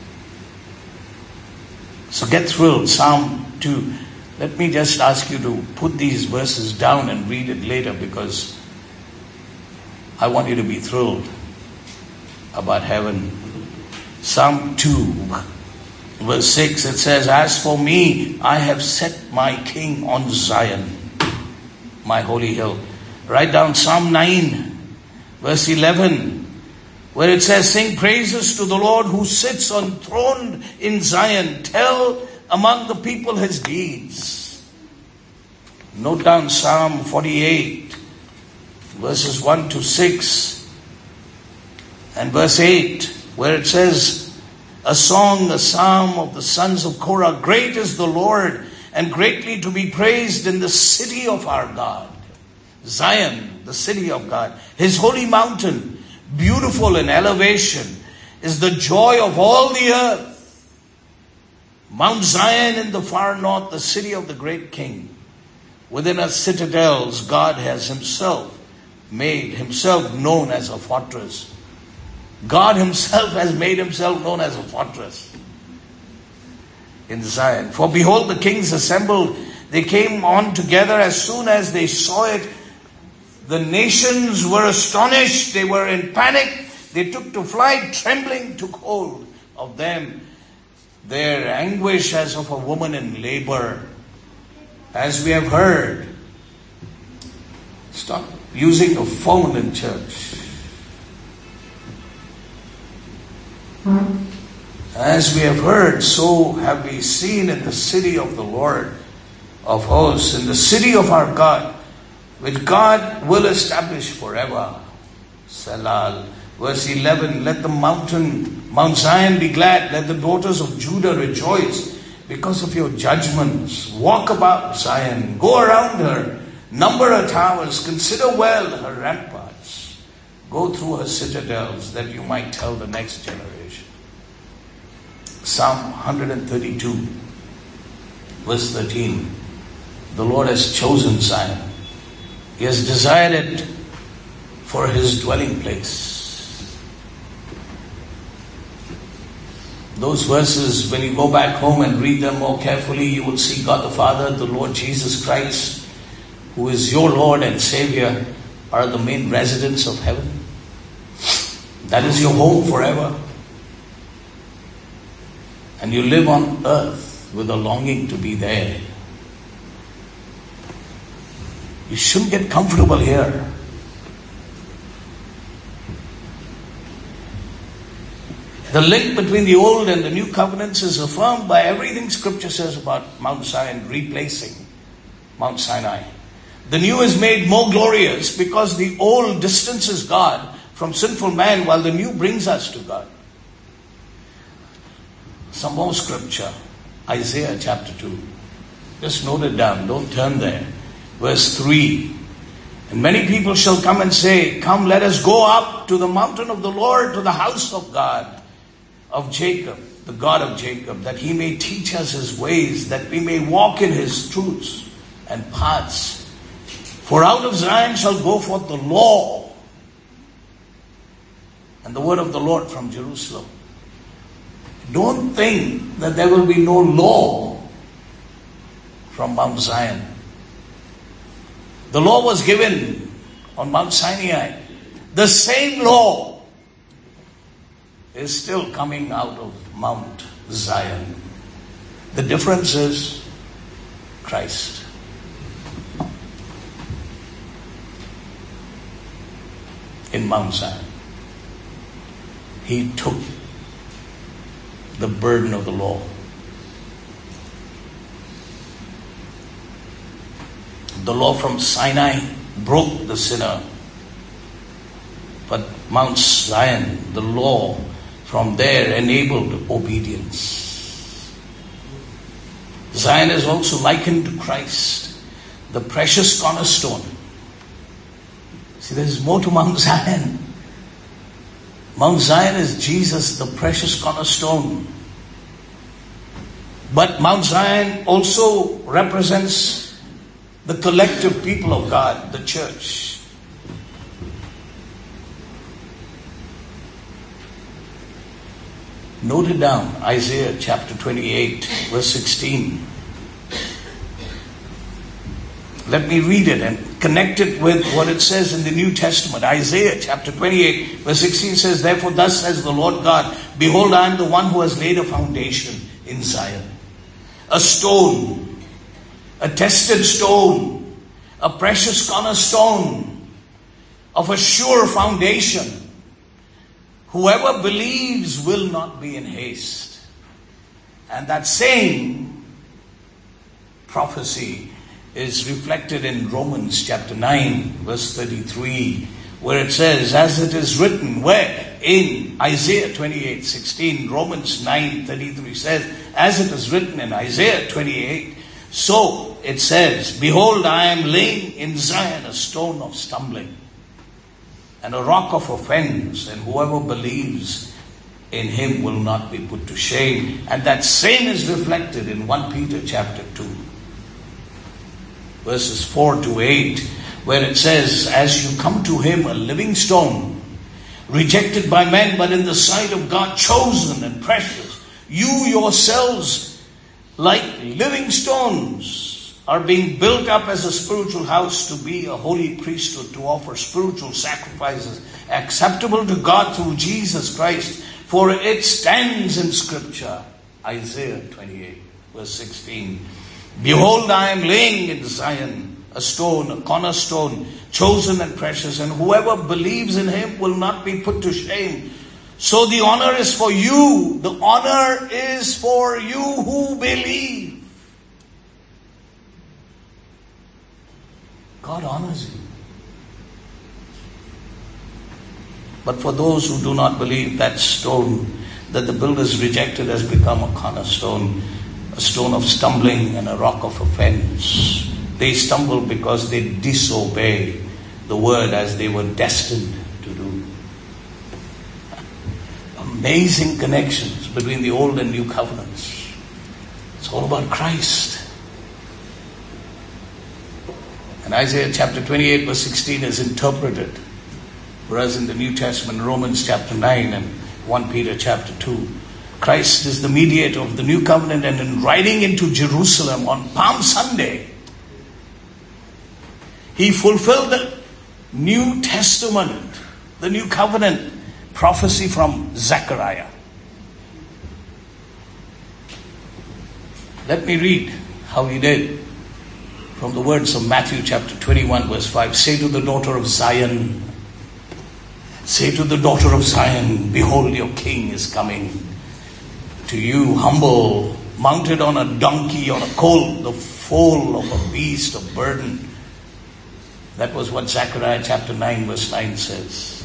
So get thrilled. Psalm 2. Let me just ask you to put these verses down and read it later, because I want you to be thrilled about heaven. Psalm 2, verse 6, it says, "As for me, I have set my king on Zion, my holy hill." Write down Psalm 9, verse 11, where it says, "Sing praises to the Lord who sits enthroned in Zion. Tell among the people His deeds." Note down Psalm 48, verses 1 to 6, and verse 8, where it says, a song, a psalm of the sons of Korah. "Great is the Lord, and greatly to be praised in the city of our God." Zion, the city of God. His holy mountain, beautiful in elevation, is the joy of all the earth. Mount Zion in the far north, the city of the great King. Within its citadels, God has Himself made Himself known as a fortress. God Himself has made Himself known as a fortress in Zion. "For behold, the kings assembled. They came on together. As soon as they saw it, the nations were astonished. They were in panic. They took to flight. Trembling took hold of them. Their anguish as of a woman in labor." As we have heard. Stop using a phone in church. As we have heard, so have we seen in the city of the Lord of hosts, in the city of our God, which God will establish forever. Selah. Verse 11, "Let the Mount Zion be glad. Let the daughters of Judah rejoice because of your judgments. Walk about Zion. Go around her. Number her towers. Consider well her ramparts. Go through her citadels, that you might tell the next generation." Psalm 132, verse 13. The Lord has chosen Zion. He has desired it for His dwelling place. Those verses, when you go back home and read them more carefully, you will see God the Father, the Lord Jesus Christ, who is your Lord and Savior, are the main residents of heaven. That is your home forever. and you live on earth with a longing to be there, you shouldn't get comfortable here. The link between the old and the new covenants is affirmed by everything Scripture says about Mount Zion replacing Mount Sinai. The new is made more glorious because the old distances God from sinful man, while the new brings us to God. Some more Scripture. Isaiah chapter 2. Just note it down. Don't turn there. Verse 3. And many people shall come and say, come, let us go up to the mountain of the Lord, to the house of God, of Jacob, the God of Jacob, that he may teach us his ways, that we may walk in his truths and paths. For out of Zion shall go forth the law and the word of the Lord from Jerusalem. Don't think that there will be no law from Mount Zion. The law was given on Mount Sinai. The same law is still coming out of Mount Zion. The difference is Christ. In Mount Zion, he took the burden of the law. The law from Sinai broke the sinner. But Mount Zion, the law from there enabled obedience. Zion is also likened to Christ, the precious cornerstone. See, there is more to Mount Zion. Mount Zion is Jesus, the precious cornerstone. But Mount Zion also represents the collective people of God, the church. Note it down, Isaiah chapter 28, verse 16. Let me read it and connect it with what it says in the New Testament. Isaiah chapter 28, verse 16 says, therefore thus says the Lord God, behold, I am the one who has laid a foundation in Zion. A stone, a tested stone, a precious cornerstone of a sure foundation. Whoever believes will not be in haste. And that same prophecy is reflected in Romans chapter 9, verse 33, where it says, as it is written, where? In Isaiah 28, 16, Romans 9, 33 says, as it is written in Isaiah 28, so it says, behold, I am laying in Zion a stone of stumbling and a rock of offense, and whoever believes in him will not be put to shame. And that same is reflected in 1 Peter chapter 2, verses 4 to 8, where it says, as you come to him, a living stone, rejected by men, but in the sight of God, chosen and precious, you yourselves, like living stones, are being built up as a spiritual house to be a holy priesthood, to offer spiritual sacrifices acceptable to God through Jesus Christ. For it stands in Scripture, Isaiah 28, verse 16, behold, I am laying in Zion a stone, a cornerstone, chosen and precious, and whoever believes in him will not be put to shame. So the honor is for you. The honor is for you who believe. God honors you. But for those who do not believe, that stone that the builders rejected has become a cornerstone, a stone of stumbling and a rock of offense. They stumble because they disobey the word as they were destined to do. Amazing connections between the old and new covenants. It's all about Christ. And Isaiah chapter 28 verse 16 is interpreted, whereas in the New Testament, Romans chapter 9 and 1 Peter chapter 2, Christ is the mediator of the new covenant, and in riding into Jerusalem on Palm Sunday, he fulfilled the New Testament, the new covenant prophecy from Zechariah. Let me read how he did. From the words of Matthew chapter 21 verse 5. Say to the daughter of Zion, say to the daughter of Zion, behold, your king is coming to you, humble, mounted on a donkey, on a colt, the foal of a beast of burden. That was what Zechariah chapter 9 verse 9 says.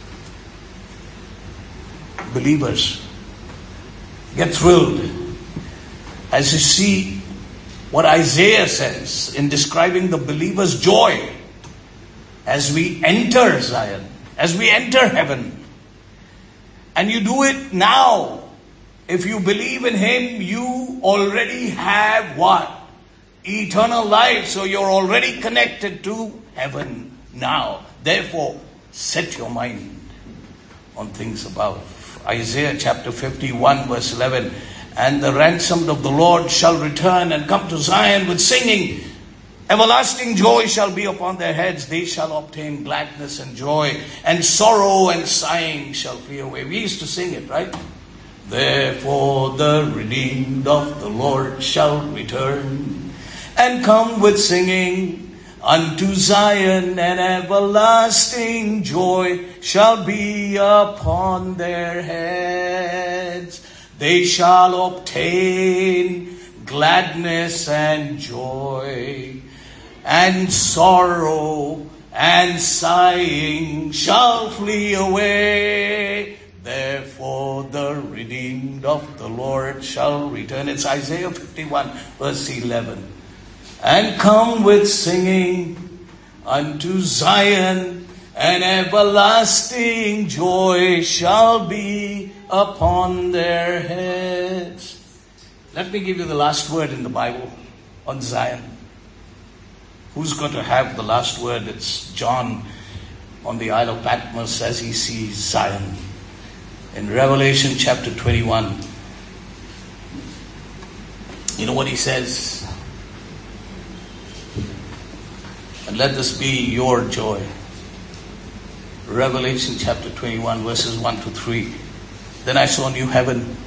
Believers, get thrilled as you see what Isaiah says in describing the believer's joy as we enter Zion, as we enter heaven. And you do it now. If you believe in Him, you already have what? Eternal life. So you're already connected to heaven now. Therefore, set your mind on things above. Isaiah chapter 51 verse 11. And the ransomed of the Lord shall return and come to Zion with singing. Everlasting joy shall be upon their heads. They shall obtain gladness and joy, and sorrow and sighing shall flee away. We used to sing it, right? Therefore the redeemed of the Lord shall return and come with singing unto Zion, and everlasting joy shall be upon their heads. They shall obtain gladness and joy, and sorrow and sighing shall flee away. Therefore the redeemed of the Lord shall return. It's Isaiah 51 verse 11. And come with singing unto Zion, and everlasting joy shall be upon their heads. Let me give you the last word in the Bible on Zion. Who's going to have the last word? It's John on the Isle of Patmos as he sees Zion. In Revelation chapter 21, you know what he says? And let this be your joy. Revelation chapter 21 verses 1 to 3. Then I saw a new heaven,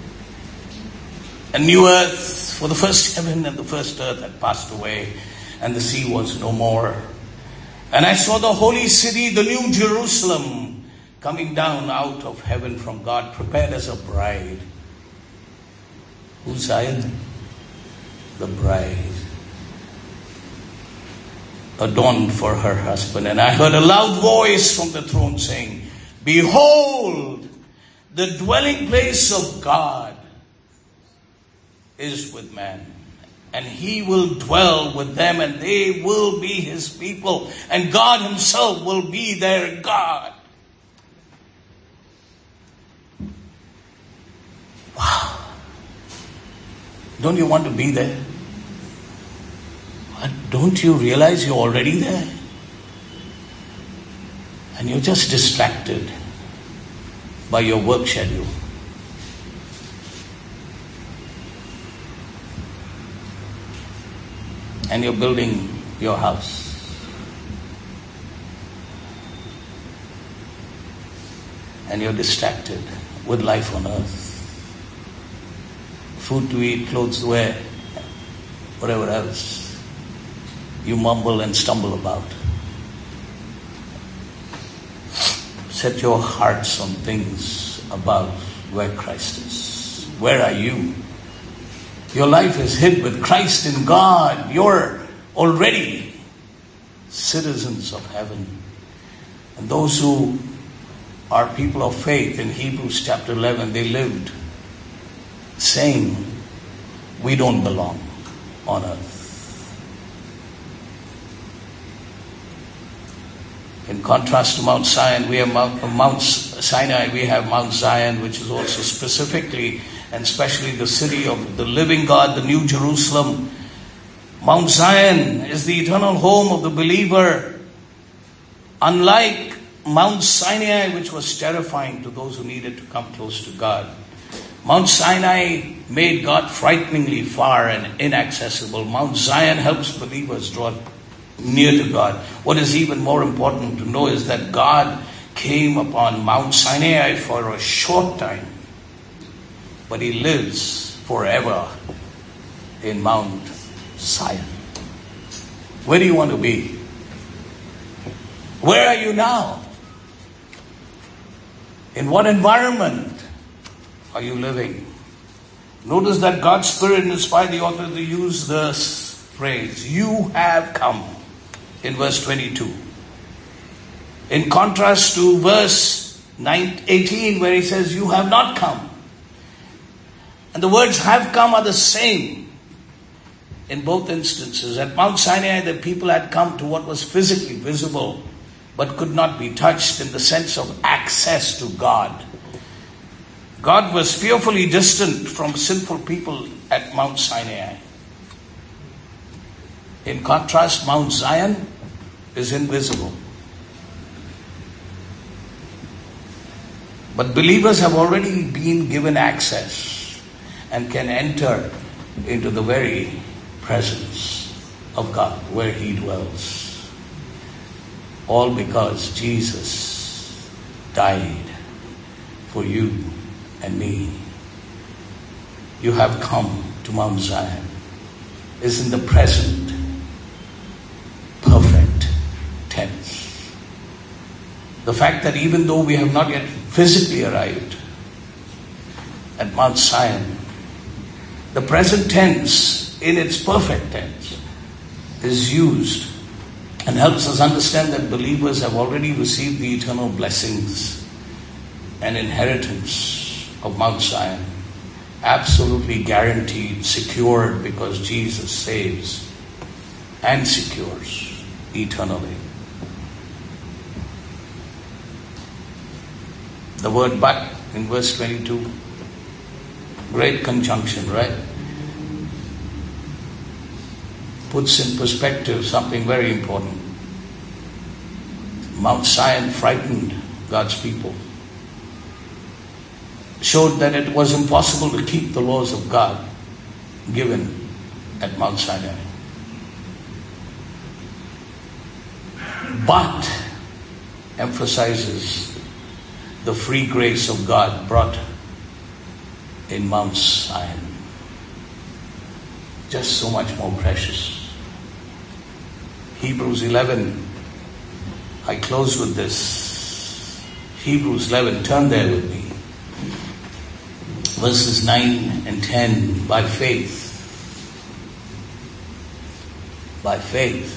a new earth, for the first heaven and the first earth had passed away, and the sea was no more. And I saw the holy city, the new Jerusalem, coming down out of heaven from God, prepared as a bride. Who's Zion? The bride, adorned for her husband. And I heard a loud voice from the throne saying, behold, the dwelling place of God is with man, and He will dwell with them, and they will be His people, and God Himself will be their God. Wow. Don't you want to be there? Don't you realize you're already there? And you're just distracted by your work schedule. And you're building your house. And you're distracted with life on earth. Food to eat, clothes to wear, whatever else you mumble and stumble about. Set your hearts on things above where Christ is. Where are you? Your life is hid with Christ in God. You're already citizens of heaven. And those who are people of faith, in Hebrews chapter 11, they lived saying, we don't belong on earth. In contrast to Mount Zion, we have Mount Sinai, we have Mount Zion, which is also specifically and especially the city of the living God, the New Jerusalem. Mount Zion is the eternal home of the believer. Unlike Mount Sinai, which was terrifying to those who needed to come close to God, Mount Sinai made God frighteningly far and inaccessible. Mount Zion helps believers draw near to God. What is even more important to know is that God came upon Mount Sinai for a short time, but He lives forever in Mount Zion. Where do you want to be? Where are you now? In what environment are you living? Notice that God's Spirit inspired the author to use this phrase, you have come, in verse 22. In contrast to verse 18 where he says, you have not come. And the words have come are the same in both instances. At Mount Sinai, the people had come to what was physically visible, but could not be touched in the sense of access to God. God was fearfully distant from sinful people at Mount Sinai. In contrast, Mount Zion is invisible. But believers have already been given access and can enter into the very presence of God where He dwells. All because Jesus died for you and me. You have come to Mount Zion. Is in the present perfect tense. The fact that even though we have not yet physically arrived at Mount Zion, the present tense in its perfect tense is used and helps us understand that believers have already received the eternal blessings and inheritance of Mount Zion. Absolutely guaranteed, secured, because Jesus saves and secures eternally. The word but in verse 22, great conjunction, right? Puts in perspective something very important. Mount Zion frightened God's people. Showed that it was impossible to keep the laws of God given at Mount Sinai. But emphasizes the free grace of God brought in Mount Zion. Just so much more precious. Hebrews 11. I close with this. Hebrews 11. Turn there with me. Verses 9 and 10. By faith. By faith.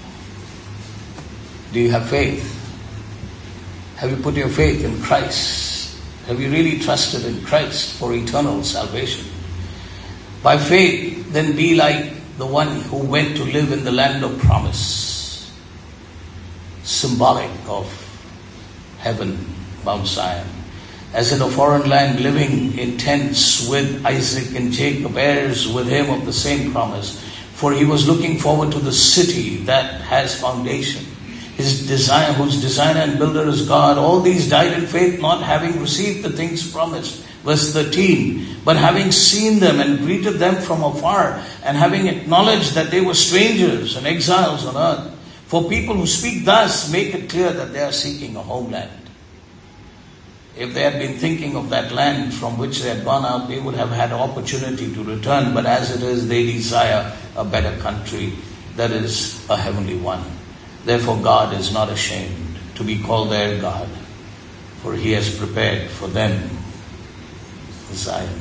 Do you have faith? Have you put your faith in Christ? Have you really trusted in Christ for eternal salvation? By faith, then be like the one who went to live in the land of promise. Symbolic of heaven, Mount Zion. As in a foreign land, living in tents with Isaac and Jacob, heirs with him of the same promise. For he was looking forward to the city that has foundation. His desire, whose designer and builder is God. All these died in faith, not having received the things promised. Verse 13. But having seen them and greeted them from afar, and having acknowledged that they were strangers and exiles on earth. For people who speak thus make it clear that they are seeking a homeland. If they had been thinking of that land from which they had gone out, they would have had opportunity to return. But as it is, they desire a better country, that is, a heavenly one. Therefore God is not ashamed to be called their God, for He has prepared for them Zion.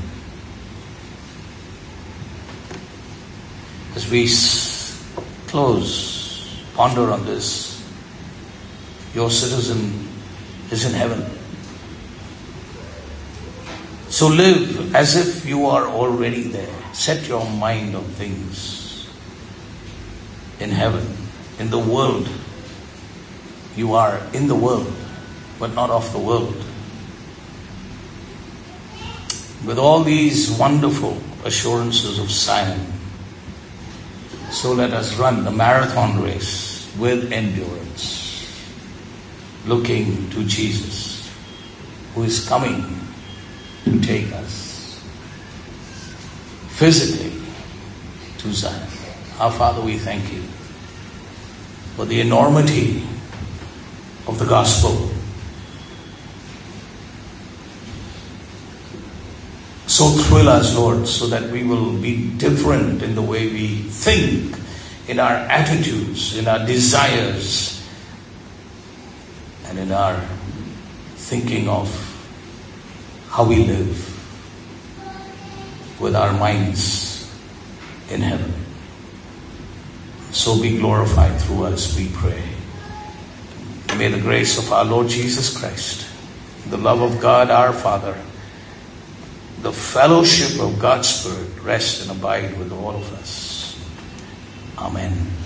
As we close, ponder on this. Your citizen is in heaven. So live as if you are already there. Set your mind on things in heaven. In the world, you are in the world, but not of the world. With all these wonderful assurances of Zion, so let us run the marathon race with endurance, looking to Jesus, who is coming to take us physically to Zion. Our Father, we thank you for the enormity of the gospel. So thrill us, Lord, so that we will be different in the way we think, in our attitudes, in our desires, and in our thinking of how we live with our minds in heaven. So be glorified through us, we pray. May the grace of our Lord Jesus Christ, the love of God our Father, the fellowship of God's Spirit rest and abide with all of us. Amen.